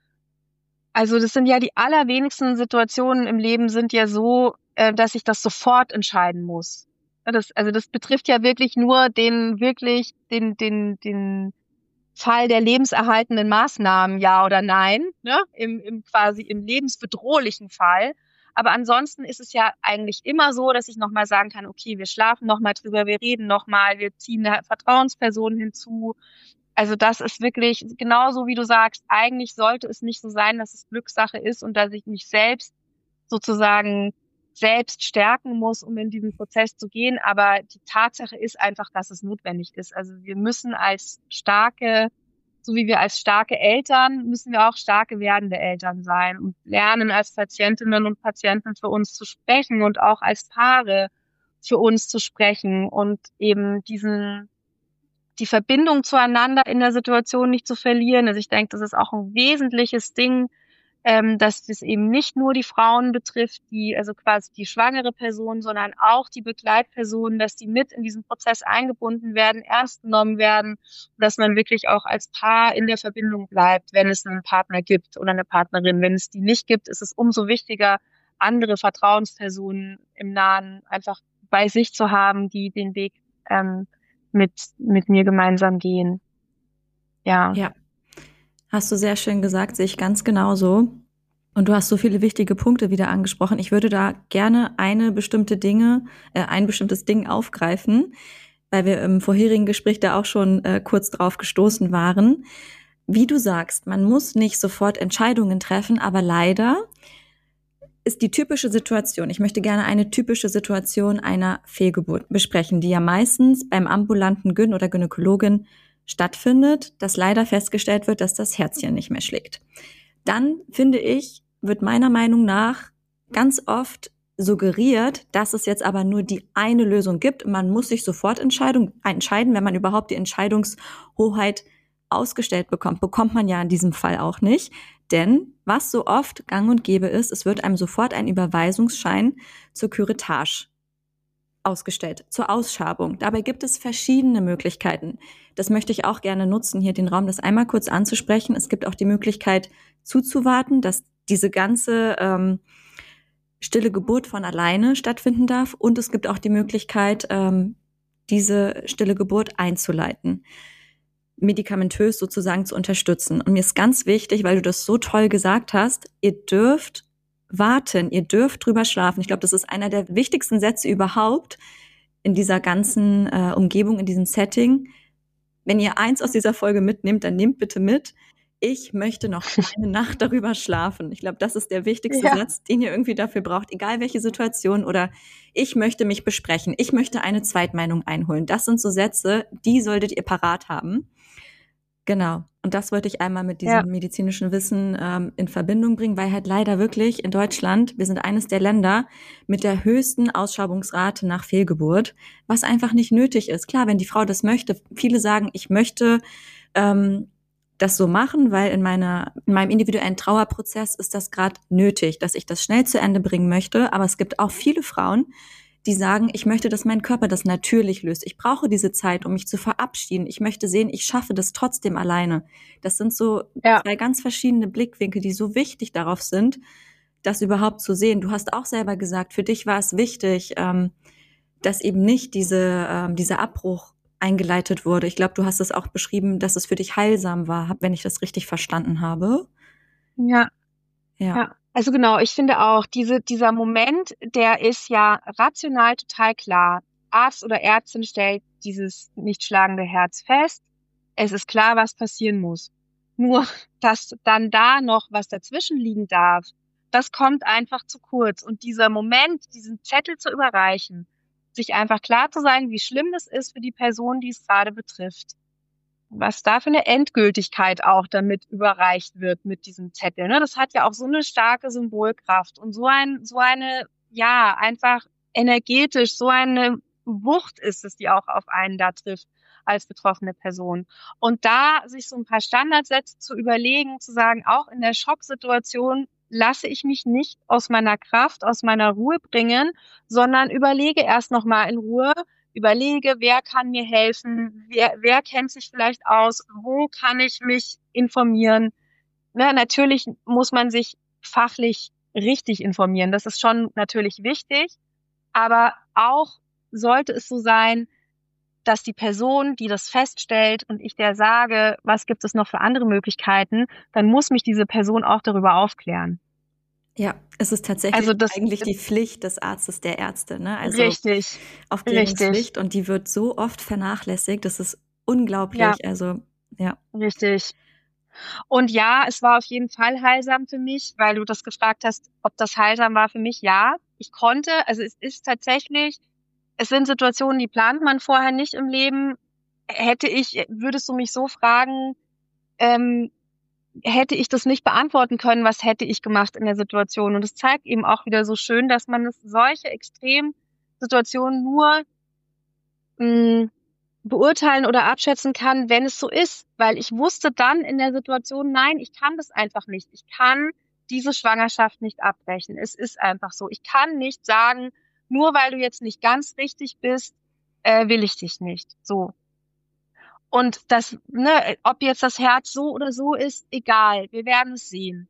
Also das sind ja die allerwenigsten Situationen im Leben sind ja so, äh, dass ich das sofort entscheiden muss. Ja, Das, also das betrifft ja wirklich nur den wirklich den den den Fall der lebenserhaltenden Maßnahmen, ja oder nein, ne? Im, im quasi im lebensbedrohlichen Fall. Aber ansonsten ist es ja eigentlich immer so, dass ich nochmal sagen kann, okay, wir schlafen nochmal drüber, wir reden nochmal, wir ziehen eine Vertrauensperson hinzu. Also das ist wirklich genauso, wie du sagst, eigentlich sollte es nicht so sein, dass es Glückssache ist und dass ich mich selbst sozusagen selbst stärken muss, um in diesen Prozess zu gehen. Aber die Tatsache ist einfach, dass es notwendig ist. Also wir müssen als starke, so wie wir als starke Eltern, müssen wir auch starke werdende Eltern sein und lernen, als Patientinnen und Patienten für uns zu sprechen und auch als Paare für uns zu sprechen und eben diesen die Verbindung zueinander in der Situation nicht zu verlieren. Also ich denke, das ist auch ein wesentliches Ding, ähm, dass das eben nicht nur die Frauen betrifft, die, also quasi die schwangere Person, sondern auch die Begleitpersonen, dass die mit in diesen Prozess eingebunden werden, ernst genommen werden, und dass man wirklich auch als Paar in der Verbindung bleibt, wenn es einen Partner gibt oder eine Partnerin. Wenn es die nicht gibt, ist es umso wichtiger, andere Vertrauenspersonen im Nahen einfach bei sich zu haben, die den Weg ähm, mit, mit mir gemeinsam gehen. Ja. Ja, hast du sehr schön gesagt, sehe ich ganz genauso. Und du hast so viele wichtige Punkte wieder angesprochen. Ich würde da gerne eine bestimmte Dinge, äh, ein bestimmtes Ding aufgreifen, weil wir im vorherigen Gespräch da auch schon äh, kurz drauf gestoßen waren. Wie du sagst, man muss nicht sofort Entscheidungen treffen, aber leider ist die typische Situation, ich möchte gerne eine typische Situation einer Fehlgeburt besprechen, die ja meistens beim ambulanten Gyn oder Gynäkologin stattfindet, dass leider festgestellt wird, dass das Herzchen nicht mehr schlägt. Dann, finde ich, wird meiner Meinung nach ganz oft suggeriert, dass es jetzt aber nur die eine Lösung gibt. Man muss sich sofort Entscheidung, entscheiden, wenn man überhaupt die Entscheidungshoheit ausgestellt bekommt. Bekommt man ja in diesem Fall auch nicht. Denn was so oft gang und gäbe ist, es wird einem sofort ein Überweisungsschein zur Curettage ausgestellt, zur Ausschabung. Dabei gibt es verschiedene Möglichkeiten. Das möchte ich auch gerne nutzen, hier den Raum das einmal kurz anzusprechen. Es gibt auch die Möglichkeit zuzuwarten, dass diese ganze ähm, stille Geburt von alleine stattfinden darf. Und es gibt auch die Möglichkeit, ähm, diese stille Geburt einzuleiten, medikamentös sozusagen zu unterstützen. Und mir ist ganz wichtig, weil du das so toll gesagt hast, ihr dürft warten, ihr dürft drüber schlafen. Ich glaube, das ist einer der wichtigsten Sätze überhaupt in dieser ganzen äh, Umgebung, in diesem Setting. Wenn ihr eins aus dieser Folge mitnehmt, dann nehmt bitte mit, ich möchte noch eine Nacht darüber schlafen. Ich glaube, das ist der wichtigste ja. Satz, den ihr irgendwie dafür braucht, egal welche Situation, oder ich möchte mich besprechen, ich möchte eine Zweitmeinung einholen. Das sind so Sätze, die solltet ihr parat haben. Genau. Und das wollte ich einmal mit diesem ja. medizinischen Wissen ähm, in Verbindung bringen, weil halt leider wirklich in Deutschland, wir sind eines der Länder mit der höchsten Ausschabungsrate nach Fehlgeburt, was einfach nicht nötig ist. Klar, wenn die Frau das möchte, viele sagen, ich möchte ähm, das so machen, weil in meiner in meinem individuellen Trauerprozess ist das gerade nötig, dass ich das schnell zu Ende bringen möchte. Aber es gibt auch viele Frauen, die sagen, ich möchte, dass mein Körper das natürlich löst. Ich brauche diese Zeit, um mich zu verabschieden. Ich möchte sehen, ich schaffe das trotzdem alleine. Das sind so ja. zwei ganz verschiedene Blickwinkel, die so wichtig darauf sind, das überhaupt zu sehen. Du hast auch selber gesagt, für dich war es wichtig, ähm, dass eben nicht diese, ähm, dieser Abbruch eingeleitet wurde. Ich glaube, du hast es auch beschrieben, dass es für dich heilsam war, wenn ich das richtig verstanden habe. Ja. Ja. ja. Also genau, ich finde auch, diese, dieser Moment, der ist ja rational total klar. Arzt oder Ärztin stellt dieses nicht schlagende Herz fest. Es ist klar, was passieren muss. Nur, dass dann da noch was dazwischen liegen darf, das kommt einfach zu kurz. Und dieser Moment, diesen Zettel zu überreichen, sich einfach klar zu sein, wie schlimm das ist für die Person, die es gerade betrifft. Was da für eine Endgültigkeit auch damit überreicht wird mit diesem Zettel. Ne? Das hat ja auch so eine starke Symbolkraft und so ein, so eine, ja, einfach energetisch, so eine Wucht ist es, die auch auf einen da trifft als betroffene Person. Und da sich so ein paar Standardsätze zu überlegen, zu sagen, auch in der Schocksituation lasse ich mich nicht aus meiner Kraft, aus meiner Ruhe bringen, sondern überlege erst noch mal in Ruhe, überlege, wer kann mir helfen, wer, wer kennt sich vielleicht aus, wo kann ich mich informieren. Na, natürlich muss man sich fachlich richtig informieren, das ist schon natürlich wichtig, aber auch sollte es so sein, dass die Person, die das feststellt und ich der sage, was gibt es noch für andere Möglichkeiten, dann muss mich diese Person auch darüber aufklären. Ja, es ist tatsächlich Also das, eigentlich die Pflicht des Arztes, der Ärzte, ne? Also richtig, Aufklärungspflicht richtig. und die wird so oft vernachlässigt, das ist unglaublich. Ja, also ja. richtig. Und ja, es war auf jeden Fall heilsam für mich, weil du das gefragt hast, ob das heilsam war für mich. Ja, ich konnte, also es ist tatsächlich, es sind Situationen, die plant man vorher nicht im Leben. Hätte ich, würdest du mich so fragen, ähm, hätte ich das nicht beantworten können, was hätte ich gemacht in der Situation? Und es zeigt eben auch wieder so schön, dass man es solche Extremsituationen nur mh, beurteilen oder abschätzen kann, wenn es so ist. Weil ich wusste dann in der Situation, nein, ich kann das einfach nicht. Ich kann diese Schwangerschaft nicht abbrechen. Es ist einfach so. Ich kann nicht sagen, nur weil du jetzt nicht ganz richtig bist, äh, will ich dich nicht. So. Und das, ne, ob jetzt das Herz so oder so ist, egal. Wir werden es sehen.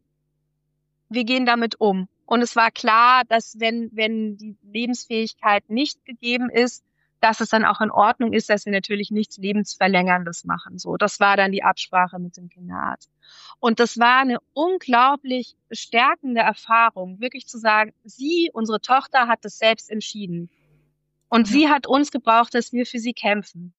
Wir gehen damit um. Und es war klar, dass wenn, wenn die Lebensfähigkeit nicht gegeben ist, dass es dann auch in Ordnung ist, dass wir natürlich nichts Lebensverlängerndes machen. So, das war dann die Absprache mit dem Kinderarzt. Und das war eine unglaublich bestärkende Erfahrung, wirklich zu sagen, sie, unsere Tochter, hat es selbst entschieden. Und Ja. sie hat uns gebraucht, dass wir für sie kämpfen.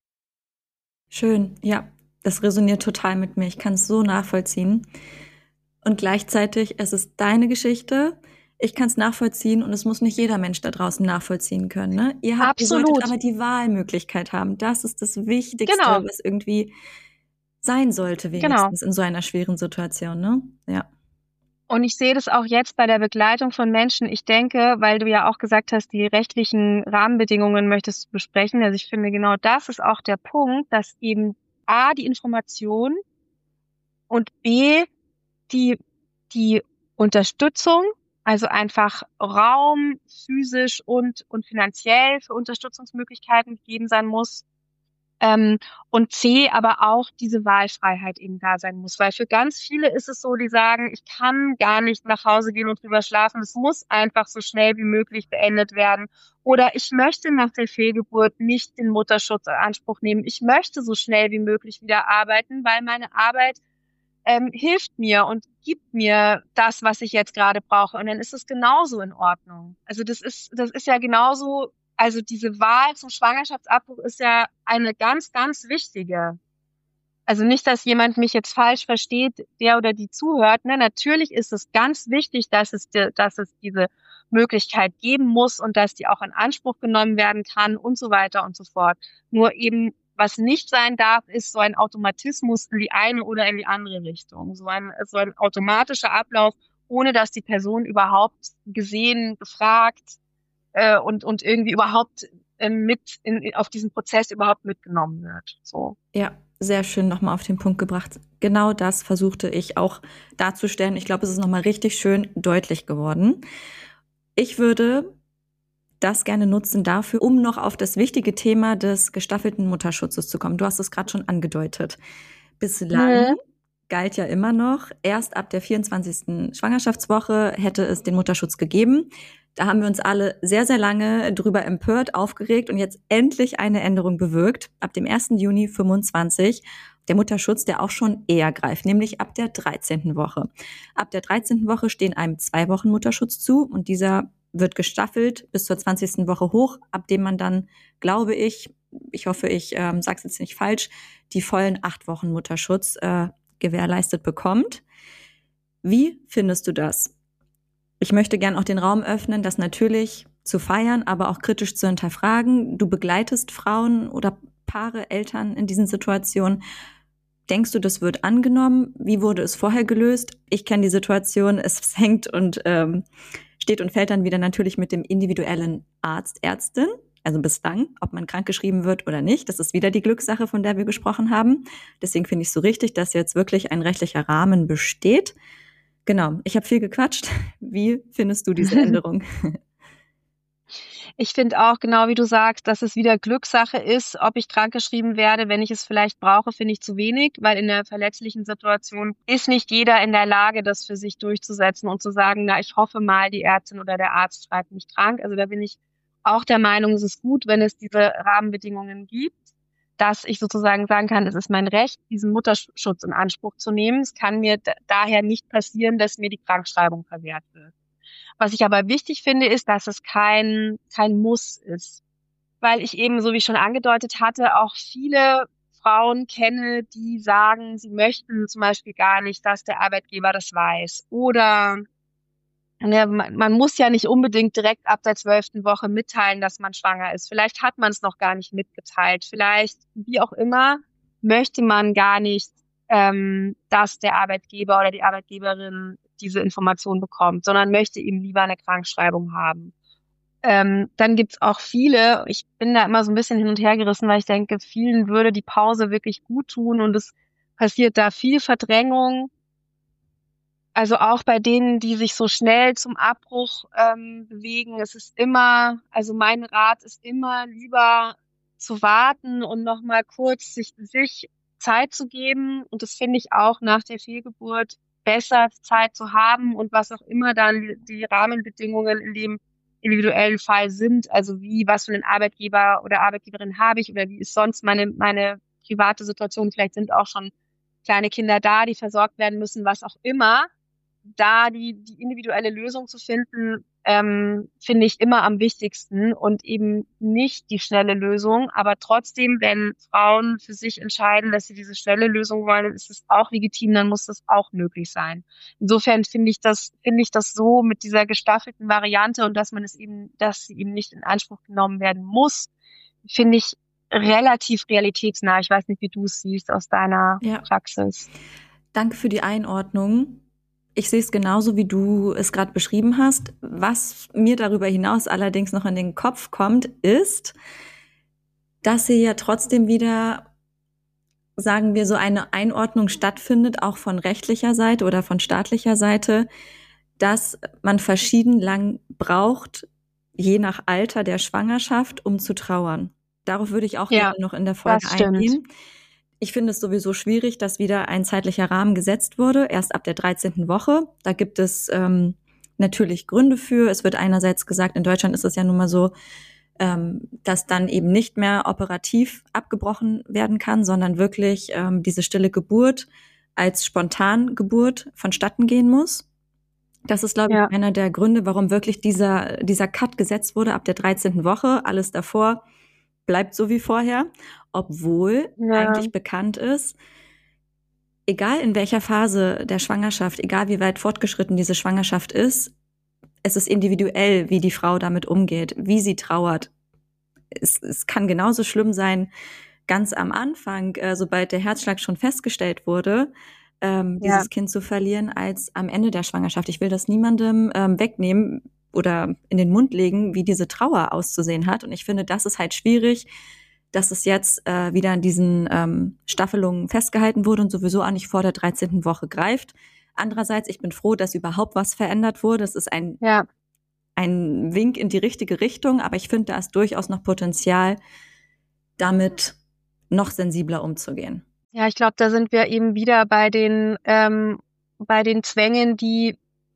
Schön, ja, das resoniert total mit mir. Ich kann es so nachvollziehen. Und gleichzeitig, es ist deine Geschichte. Ich kann es nachvollziehen und es muss nicht jeder Mensch da draußen nachvollziehen können. Ne? Ihr habt, ihr solltet Absolut. aber die Wahlmöglichkeit haben. Das ist das Wichtigste, Genau. was irgendwie sein sollte, Genau. wenigstens in so einer schweren Situation. Ne? Ja. Und ich sehe das auch jetzt bei der Begleitung von Menschen. Ich denke, weil du ja auch gesagt hast, die rechtlichen Rahmenbedingungen möchtest du besprechen. Also ich finde, genau das ist auch der Punkt, dass eben A, die Information und B, die, die Unterstützung, also einfach Raum, physisch und, und finanziell für Unterstützungsmöglichkeiten gegeben sein muss. Ähm, und C, aber auch diese Wahlfreiheit eben da sein muss. Weil für ganz viele ist es so, die sagen, ich kann gar nicht nach Hause gehen und drüber schlafen. Es muss einfach so schnell wie möglich beendet werden. Oder ich möchte nach der Fehlgeburt nicht den Mutterschutz in Anspruch nehmen. Ich möchte so schnell wie möglich wieder arbeiten, weil meine Arbeit ähm, hilft mir und gibt mir das, was ich jetzt gerade brauche. Und dann ist es genauso in Ordnung. Also das ist, das ist ja genauso. Also diese Wahl zum Schwangerschaftsabbruch ist ja eine ganz, ganz wichtige. Also nicht, dass jemand mich jetzt falsch versteht, der oder die zuhört. Ne? Natürlich ist es ganz wichtig, dass es, dass es diese Möglichkeit geben muss und dass die auch in Anspruch genommen werden kann und so weiter und so fort. Nur eben, was nicht sein darf, ist so ein Automatismus in die eine oder in die andere Richtung. So ein, so ein automatischer Ablauf, ohne dass die Person überhaupt gesehen, gefragt, und und irgendwie überhaupt ähm, mit in, auf diesen Prozess überhaupt mitgenommen wird. So. Ja, sehr schön nochmal auf den Punkt gebracht. Genau das versuchte ich auch darzustellen. Ich glaube, es ist nochmal richtig schön deutlich geworden. Ich würde das gerne nutzen dafür, um noch auf das wichtige Thema des gestaffelten Mutterschutzes zu kommen. Du hast es gerade schon angedeutet. Bislang mhm. galt ja immer noch, erst ab der vierundzwanzigsten Schwangerschaftswoche hätte es den Mutterschutz gegeben. Da haben wir uns alle sehr, sehr lange drüber empört, aufgeregt und jetzt endlich eine Änderung bewirkt. Ab dem ersten Juni fünfundzwanzig der Mutterschutz, der auch schon eher greift, nämlich ab der dreizehnten Woche. Ab der dreizehnten Woche stehen einem zwei Wochen Mutterschutz zu und dieser wird gestaffelt bis zur zwanzigsten Woche hoch, ab dem man dann, glaube ich, ich hoffe, ich ähm, sage es jetzt nicht falsch, die vollen acht Wochen Mutterschutz äh, gewährleistet bekommt. Wie findest du das? Ich möchte gern auch den Raum öffnen, das natürlich zu feiern, aber auch kritisch zu hinterfragen. Du begleitest Frauen oder Paare, Eltern in diesen Situationen. Denkst du, das wird angenommen? Wie wurde es vorher gelöst? Ich kenne die Situation, es hängt und ähm, steht und fällt dann wieder natürlich mit dem individuellen Arzt, Ärztin. Also bislang, ob man krankgeschrieben wird oder nicht, das ist wieder die Glückssache, von der wir gesprochen haben. Deswegen finde ich es so richtig, dass jetzt wirklich ein rechtlicher Rahmen besteht. Genau, ich habe viel gequatscht. Wie findest du diese Änderung? Ich finde auch, genau wie du sagst, dass es wieder Glückssache ist, ob ich krankgeschrieben werde. Wenn ich es vielleicht brauche, finde ich zu wenig, weil in der verletzlichen Situation ist nicht jeder in der Lage, das für sich durchzusetzen und zu sagen, na, ich hoffe mal, die Ärztin oder der Arzt schreibt mich krank. Also da bin ich auch der Meinung, es ist gut, wenn es diese Rahmenbedingungen gibt, dass ich sozusagen sagen kann, es ist mein Recht, diesen Mutterschutz in Anspruch zu nehmen. Es kann mir d- daher nicht passieren, dass mir die Krankschreibung verwehrt wird. Was ich aber wichtig finde, ist, dass es kein, kein Muss ist. Weil ich eben, so wie ich schon angedeutet hatte, auch viele Frauen kenne, die sagen, sie möchten zum Beispiel gar nicht, dass der Arbeitgeber das weiß. Oder ne, man, man muss ja nicht unbedingt direkt ab der zwölften Woche mitteilen, dass man schwanger ist. Vielleicht hat man es noch gar nicht mitgeteilt. Vielleicht, wie auch immer, möchte man gar nicht, ähm, dass der Arbeitgeber oder die Arbeitgeberin diese Information bekommt, sondern möchte eben lieber eine Krankschreibung haben. Ähm, dann gibt's auch viele, ich bin da immer so ein bisschen hin und her gerissen, weil ich denke, vielen würde die Pause wirklich gut tun und es passiert da viel Verdrängung. Also auch bei denen, die sich so schnell zum Abbruch ähm, bewegen, es ist immer, also mein Rat ist immer lieber zu warten und nochmal kurz sich, sich Zeit zu geben. Und das finde ich auch nach der Fehlgeburt besser, Zeit zu haben und was auch immer dann die Rahmenbedingungen in dem individuellen Fall sind. Also wie, was für einen Arbeitgeber oder Arbeitgeberin habe ich oder wie ist sonst meine, meine private Situation. Vielleicht sind auch schon kleine Kinder da, die versorgt werden müssen, was auch immer. Da die, die individuelle Lösung zu finden, ähm, finde ich immer am wichtigsten und eben nicht die schnelle Lösung. Aber trotzdem, wenn Frauen für sich entscheiden, dass sie diese schnelle Lösung wollen, dann ist es auch legitim, dann muss das auch möglich sein. Insofern finde ich das, finde ich das so mit dieser gestaffelten Variante und dass man es eben, dass sie eben nicht in Anspruch genommen werden muss, finde ich relativ realitätsnah. Ich weiß nicht, wie du es siehst aus deiner Ja. Praxis. Danke für die Einordnung. Ich sehe es genauso, wie du es gerade beschrieben hast. Was mir darüber hinaus allerdings noch in den Kopf kommt, ist, dass hier ja trotzdem wieder, sagen wir, so eine Einordnung stattfindet, auch von rechtlicher Seite oder von staatlicher Seite, dass man verschieden lang braucht, je nach Alter der Schwangerschaft, um zu trauern. Darauf würde ich auch Ja, gerne noch in der Folge das stimmt. eingehen. Ich finde es sowieso schwierig, dass wieder ein zeitlicher Rahmen gesetzt wurde, erst ab der dreizehnten Woche. Da gibt es ähm, natürlich Gründe für. Es wird einerseits gesagt, in Deutschland ist es ja nun mal so, ähm, dass dann eben nicht mehr operativ abgebrochen werden kann, sondern wirklich ähm, diese stille Geburt als Spontangeburt vonstatten gehen muss. Das ist, glaube Ja. ich, einer der Gründe, warum wirklich dieser, dieser Cut gesetzt wurde ab der dreizehnten Woche. Alles davor bleibt so wie vorher, obwohl Ja. eigentlich bekannt ist, egal in welcher Phase der Schwangerschaft, egal wie weit fortgeschritten diese Schwangerschaft ist, es ist individuell, wie die Frau damit umgeht, wie sie trauert. Es, es kann genauso schlimm sein, ganz am Anfang, äh, sobald der Herzschlag schon festgestellt wurde, ähm, Ja. dieses Kind zu verlieren, als am Ende der Schwangerschaft. Ich will das niemandem ähm, wegnehmen oder in den Mund legen, wie diese Trauer auszusehen hat. Und ich finde, das ist halt schwierig, dass es jetzt äh, wieder an diesen ähm, Staffelungen festgehalten wurde und sowieso auch nicht vor der dreizehnten Woche greift. Andererseits, ich bin froh, dass überhaupt was verändert wurde. Das ist ein, Ja. ein Wink in die richtige Richtung, aber ich finde, da ist durchaus noch Potenzial, damit noch sensibler umzugehen. Ja, ich glaube, da sind wir eben wieder bei den ähm, bei den Zwängen, die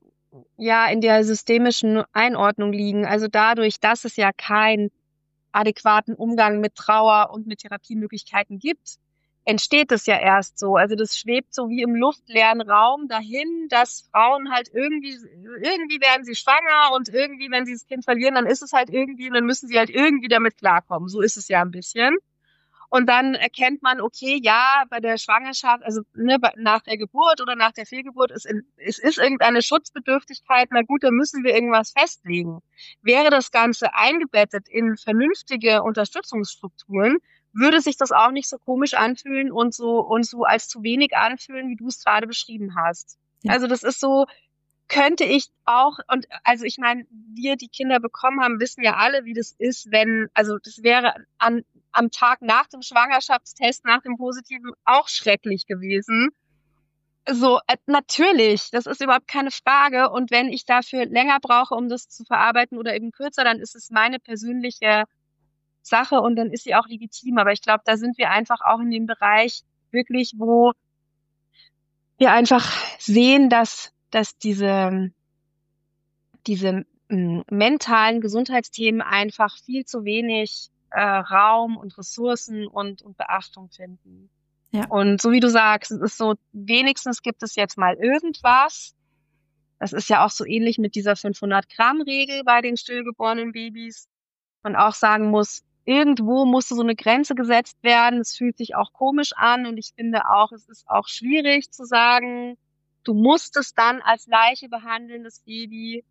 ja in der systemischen Einordnung liegen. Also dadurch, dass es ja keinen adäquaten Umgang mit Trauer und mit Therapiemöglichkeiten gibt, entsteht es ja erst so. Also das schwebt so wie im luftleeren Raum dahin, dass Frauen halt irgendwie, irgendwie werden sie schwanger und irgendwie, wenn sie das Kind verlieren, dann ist es halt irgendwie und dann müssen sie halt irgendwie damit klarkommen. So ist es ja ein bisschen. Und dann erkennt man, okay, ja, bei der Schwangerschaft, also ne, nach der Geburt oder nach der Fehlgeburt, ist, es ist irgendeine Schutzbedürftigkeit, na gut, dann müssen wir irgendwas festlegen. Wäre das Ganze eingebettet in vernünftige Unterstützungsstrukturen, würde sich das auch nicht so komisch anfühlen und so und so als zu wenig anfühlen, wie du es gerade beschrieben hast. Ja. Also das ist so, könnte ich auch, und also ich meine, wir, die Kinder bekommen haben, wissen ja alle, wie das ist, wenn, also das wäre an, am Tag nach dem Schwangerschaftstest, nach dem Positiven auch schrecklich gewesen. So, äh, natürlich, das ist überhaupt keine Frage. Und wenn ich dafür länger brauche, um das zu verarbeiten oder eben kürzer, dann ist es meine persönliche Sache und dann ist sie auch legitim. Aber ich glaube, da sind wir einfach auch in dem Bereich wirklich, wo wir einfach sehen, dass, dass diese, diese m, mentalen Gesundheitsthemen einfach viel zu wenig äh, Raum und Ressourcen und, und Beachtung finden. Ja. Und so wie du sagst, es ist so, wenigstens gibt es jetzt mal irgendwas. Das ist ja auch so ähnlich mit dieser fünfhundert-Gramm-Regel bei den stillgeborenen Babys. Man auch sagen muss, irgendwo musste so eine Grenze gesetzt werden. Es fühlt sich auch komisch an und ich finde auch, es ist auch schwierig zu sagen, du musst es dann als Leiche behandeln, das Baby.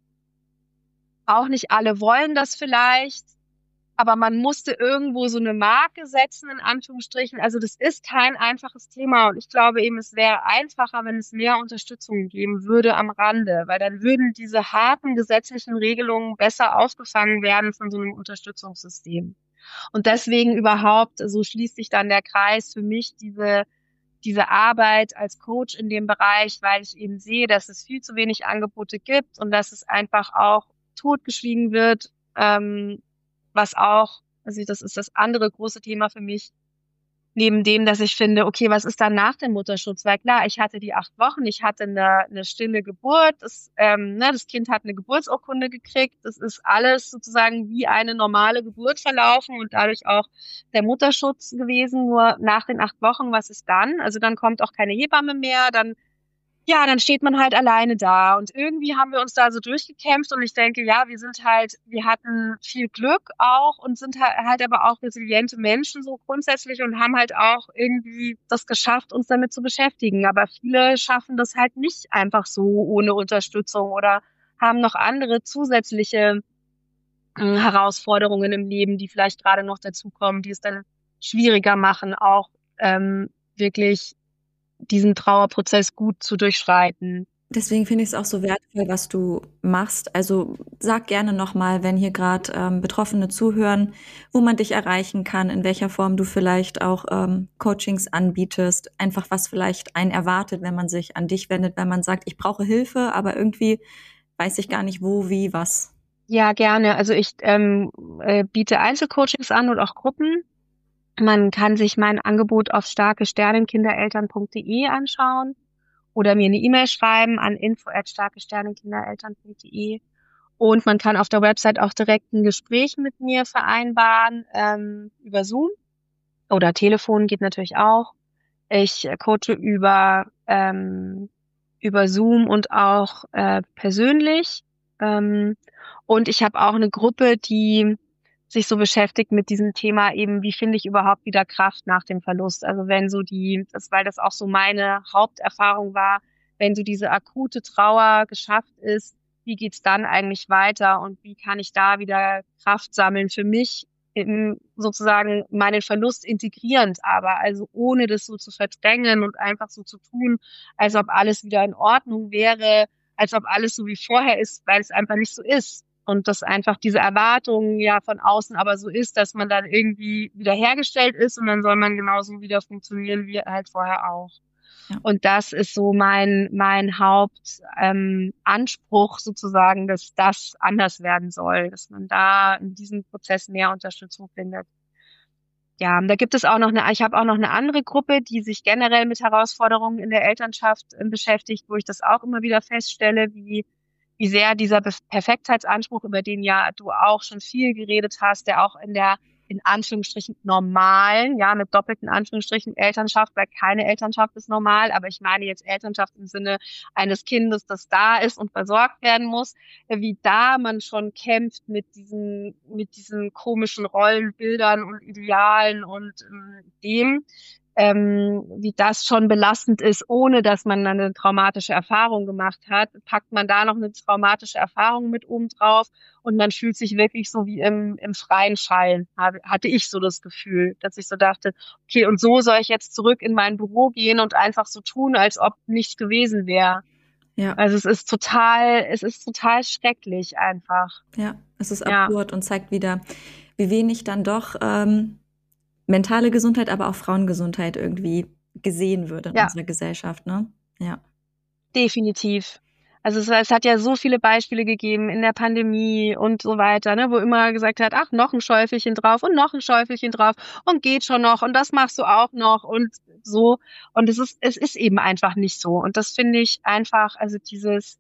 Auch nicht alle wollen das vielleicht, aber man musste irgendwo so eine Marke setzen, in Anführungsstrichen. Also das ist kein einfaches Thema und ich glaube eben, es wäre einfacher, wenn es mehr Unterstützung geben würde am Rande, weil dann würden diese harten gesetzlichen Regelungen besser aufgefangen werden von so einem Unterstützungssystem. Und deswegen überhaupt, so schließt sich dann der Kreis für mich, diese diese Arbeit als Coach in dem Bereich, weil ich eben sehe, dass es viel zu wenig Angebote gibt und dass es einfach auch totgeschwiegen wird, ähm, was auch, also das ist das andere große Thema für mich, neben dem, dass ich finde, okay, was ist dann nach dem Mutterschutz? Weil klar, ich hatte die acht Wochen, ich hatte eine, eine stille Geburt, das, ähm, ne, das Kind hat eine Geburtsurkunde gekriegt, das ist alles sozusagen wie eine normale Geburt verlaufen und dadurch auch der Mutterschutz gewesen, nur nach den acht Wochen, was ist dann? Also dann kommt auch keine Hebamme mehr, dann ja, dann steht man halt alleine da und irgendwie haben wir uns da so durchgekämpft und ich denke, ja, wir sind halt, wir hatten viel Glück auch und sind halt, halt aber auch resiliente Menschen so grundsätzlich und haben halt auch irgendwie das geschafft, uns damit zu beschäftigen. Aber viele schaffen das halt nicht einfach so ohne Unterstützung oder haben noch andere zusätzliche äh, Herausforderungen im Leben, die vielleicht gerade noch dazukommen, die es dann schwieriger machen, auch ähm, wirklich diesen Trauerprozess gut zu durchschreiten. Deswegen finde ich es auch so wertvoll, was du machst. Also sag gerne nochmal, wenn hier gerade ähm, Betroffene zuhören, wo man dich erreichen kann, in welcher Form du vielleicht auch ähm, Coachings anbietest, einfach was vielleicht einen erwartet, wenn man sich an dich wendet, wenn man sagt, ich brauche Hilfe, aber irgendwie weiß ich gar nicht wo, wie, was. Ja, gerne. Also ich ähm, äh, biete Einzelcoachings an und auch Gruppen. Man kann sich mein Angebot auf starke sternenkindereltern punkt de anschauen oder mir eine E-Mail schreiben an info at starke sternenkindereltern punkt de und man kann auf der Website auch direkt ein Gespräch mit mir vereinbaren ähm, über Zoom oder Telefon geht natürlich auch. Ich coache über ähm, über Zoom und auch äh, persönlich ähm, und ich habe auch eine Gruppe, die sich so beschäftigt mit diesem Thema eben, wie finde ich überhaupt wieder Kraft nach dem Verlust. Also wenn so die, das, weil das auch so meine Haupterfahrung war, wenn so diese akute Trauer geschafft ist, wie geht's dann eigentlich weiter und wie kann ich da wieder Kraft sammeln für mich, in sozusagen meinen Verlust integrierend, aber also ohne das so zu verdrängen und einfach so zu tun, als ob alles wieder in Ordnung wäre, als ob alles so wie vorher ist, weil es einfach nicht so ist. Und dass einfach diese Erwartung ja von außen aber so ist, dass man dann irgendwie wiederhergestellt ist und dann soll man genauso wieder funktionieren wie halt vorher auch. Ja. Und das ist so mein mein Hauptanspruch ähm, Anspruch sozusagen, dass das anders werden soll, dass man da in diesem Prozess mehr Unterstützung findet. Ja, da gibt es auch noch eine, ich habe auch noch eine andere Gruppe, die sich generell mit Herausforderungen in der Elternschaft äh, beschäftigt, wo ich das auch immer wieder feststelle, wie wie sehr dieser Perfektheitsanspruch, über den ja du auch schon viel geredet hast, der auch in der, in Anführungsstrichen, normalen, ja, mit doppelten Anführungsstrichen Elternschaft, weil keine Elternschaft ist normal, aber ich meine jetzt Elternschaft im Sinne eines Kindes, das da ist und versorgt werden muss, wie da man schon kämpft mit diesen, mit diesen komischen Rollenbildern und Idealen und ähm, dem, Ähm, wie das schon belastend ist, ohne dass man eine traumatische Erfahrung gemacht hat, packt man da noch eine traumatische Erfahrung mit oben drauf und man fühlt sich wirklich so wie im, im freien Fall, hatte ich so das Gefühl, dass ich so dachte, okay, und so soll ich jetzt zurück in mein Büro gehen und einfach so tun, als ob nichts gewesen wäre. Ja. Also es ist total, es ist total schrecklich einfach. Ja, es ist Ja. absurd und zeigt wieder, wie wenig dann doch ähm, mentale Gesundheit, aber auch Frauengesundheit irgendwie gesehen wird in Ja. unserer Gesellschaft, ne? Ja. Definitiv. Also es, es hat ja so viele Beispiele gegeben in der Pandemie und so weiter, ne, wo immer gesagt hat, ach, noch ein Schäufelchen drauf und noch ein Schäufelchen drauf und geht schon noch und das machst du auch noch und so. Und es ist, es ist eben einfach nicht so. Und das finde ich einfach, also dieses,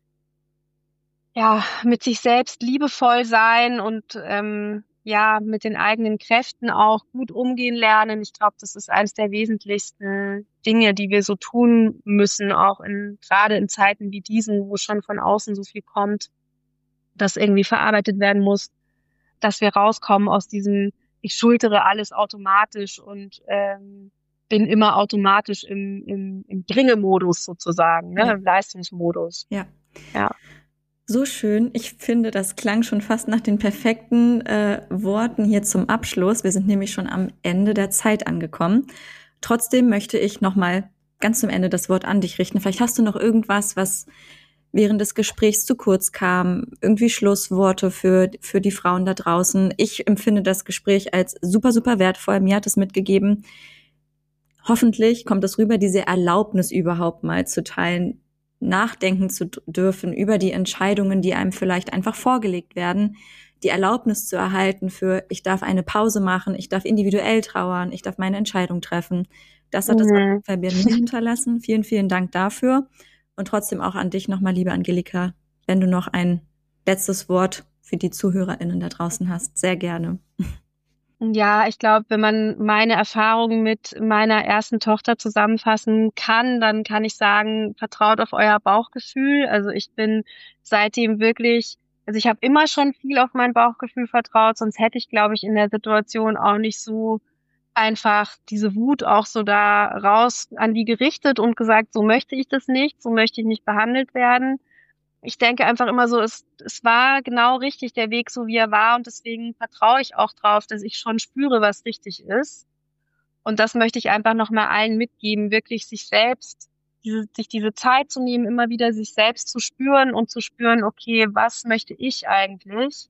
ja, mit sich selbst liebevoll sein und ähm, ja, mit den eigenen Kräften auch gut umgehen lernen. Ich glaube, das ist eines der wesentlichsten Dinge, die wir so tun müssen, auch in, gerade in Zeiten wie diesen, wo schon von außen so viel kommt, das irgendwie verarbeitet werden muss, dass wir rauskommen aus diesem, ich schultere alles automatisch und ähm, bin immer automatisch im, im, im Bringemodus sozusagen, ne, Ja. im Leistungsmodus. Ja. Ja. So schön. Ich finde, das klang schon fast nach den perfekten äh, Worten hier zum Abschluss. Wir sind nämlich schon am Ende der Zeit angekommen. Trotzdem möchte ich nochmal ganz zum Ende das Wort an dich richten. Vielleicht hast du noch irgendwas, was während des Gesprächs zu kurz kam, irgendwie Schlussworte für, für die Frauen da draußen. Ich empfinde das Gespräch als super, super wertvoll. Mir hat es mitgegeben. Hoffentlich kommt es rüber, diese Erlaubnis überhaupt mal zu teilen, nachdenken zu dürfen über die Entscheidungen, die einem vielleicht einfach vorgelegt werden, die Erlaubnis zu erhalten für, ich darf eine Pause machen, ich darf individuell trauern, ich darf meine Entscheidung treffen. Das hat es auf jeden Fall bei mir hinterlassen. Vielen, vielen Dank dafür. Und trotzdem auch an dich nochmal, liebe Angelika, wenn du noch ein letztes Wort für die ZuhörerInnen da draußen hast. Sehr gerne. Ja, ich glaube, wenn man meine Erfahrungen mit meiner ersten Tochter zusammenfassen kann, dann kann ich sagen, vertraut auf euer Bauchgefühl. Also ich bin seitdem wirklich, also ich habe immer schon viel auf mein Bauchgefühl vertraut, sonst hätte ich, glaube ich, in der Situation auch nicht so einfach diese Wut auch so da raus an die gerichtet und gesagt, so möchte ich das nicht, so möchte ich nicht behandelt werden. Ich denke einfach immer so, es, es war genau richtig, der Weg so wie er war und deswegen vertraue ich auch drauf, dass ich schon spüre, was richtig ist. Und das möchte ich einfach nochmal allen mitgeben, wirklich sich selbst, diese, sich diese Zeit zu nehmen, immer wieder sich selbst zu spüren und zu spüren, okay, was möchte ich eigentlich?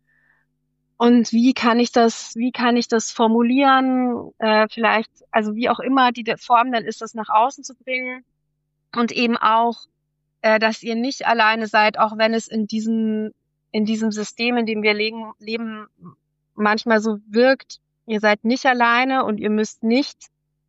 Und wie kann ich das, wie kann ich das formulieren? Äh, vielleicht, also wie auch immer die Form dann ist, das nach außen zu bringen und eben auch, dass ihr nicht alleine seid, auch wenn es in diesem, in diesem System, in dem wir leben, leben, manchmal so wirkt, ihr seid nicht alleine und ihr müsst nicht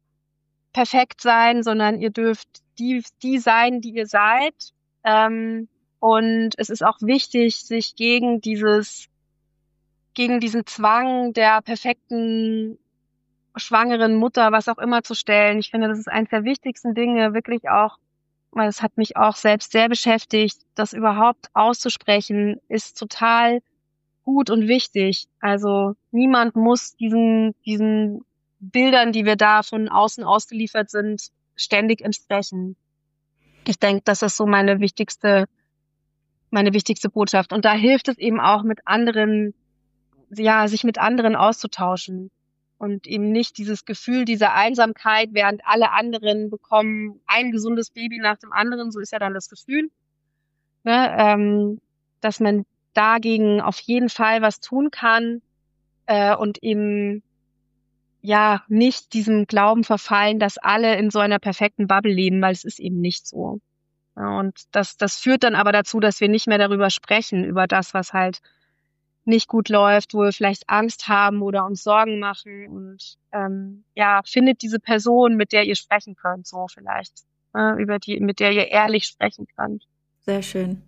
perfekt sein, sondern ihr dürft die, die sein, die ihr seid. Ähm, und es ist auch wichtig, sich gegen dieses, gegen diesen Zwang der perfekten schwangeren Mutter, was auch immer, zu stellen. Ich finde, das ist eines der wichtigsten Dinge, wirklich auch, weil es hat mich auch selbst sehr beschäftigt, das überhaupt auszusprechen, ist total gut und wichtig. Also niemand muss diesen, diesen Bildern, die wir da von außen ausgeliefert sind, ständig entsprechen. Ich denke, das ist so meine wichtigste, meine wichtigste Botschaft. Und da hilft es eben auch, mit anderen, ja, sich mit anderen auszutauschen. Und eben nicht dieses Gefühl dieser Einsamkeit, während alle anderen bekommen ein gesundes Baby nach dem anderen, so ist ja dann das Gefühl, ne, ähm, dass man dagegen auf jeden Fall was tun kann äh, und eben ja nicht diesem Glauben verfallen, dass alle in so einer perfekten Bubble leben, weil es ist eben nicht so. Ja, und das, das führt dann aber dazu, dass wir nicht mehr darüber sprechen, über das, was halt nicht gut läuft, wo wir vielleicht Angst haben oder uns Sorgen machen und ähm, ja, findet diese Person, mit der ihr sprechen könnt, so vielleicht, äh, über die, mit der ihr ehrlich sprechen könnt. Sehr schön.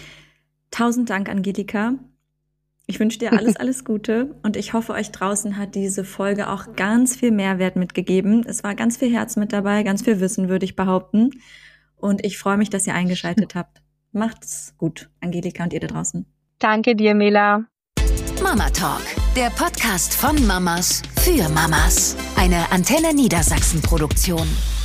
Tausend Dank, Angelika. Ich wünsche dir alles, alles Gute und ich hoffe, euch draußen hat diese Folge auch ganz viel Mehrwert mitgegeben. Es war ganz viel Herz mit dabei, ganz viel Wissen, würde ich behaupten. Und ich freue mich, dass ihr eingeschaltet habt. Macht's gut, Angelika und ihr da draußen. Danke dir, Mela. Mama Talk, der Podcast von Mamas für Mamas. Eine Antenne Niedersachsen Produktion.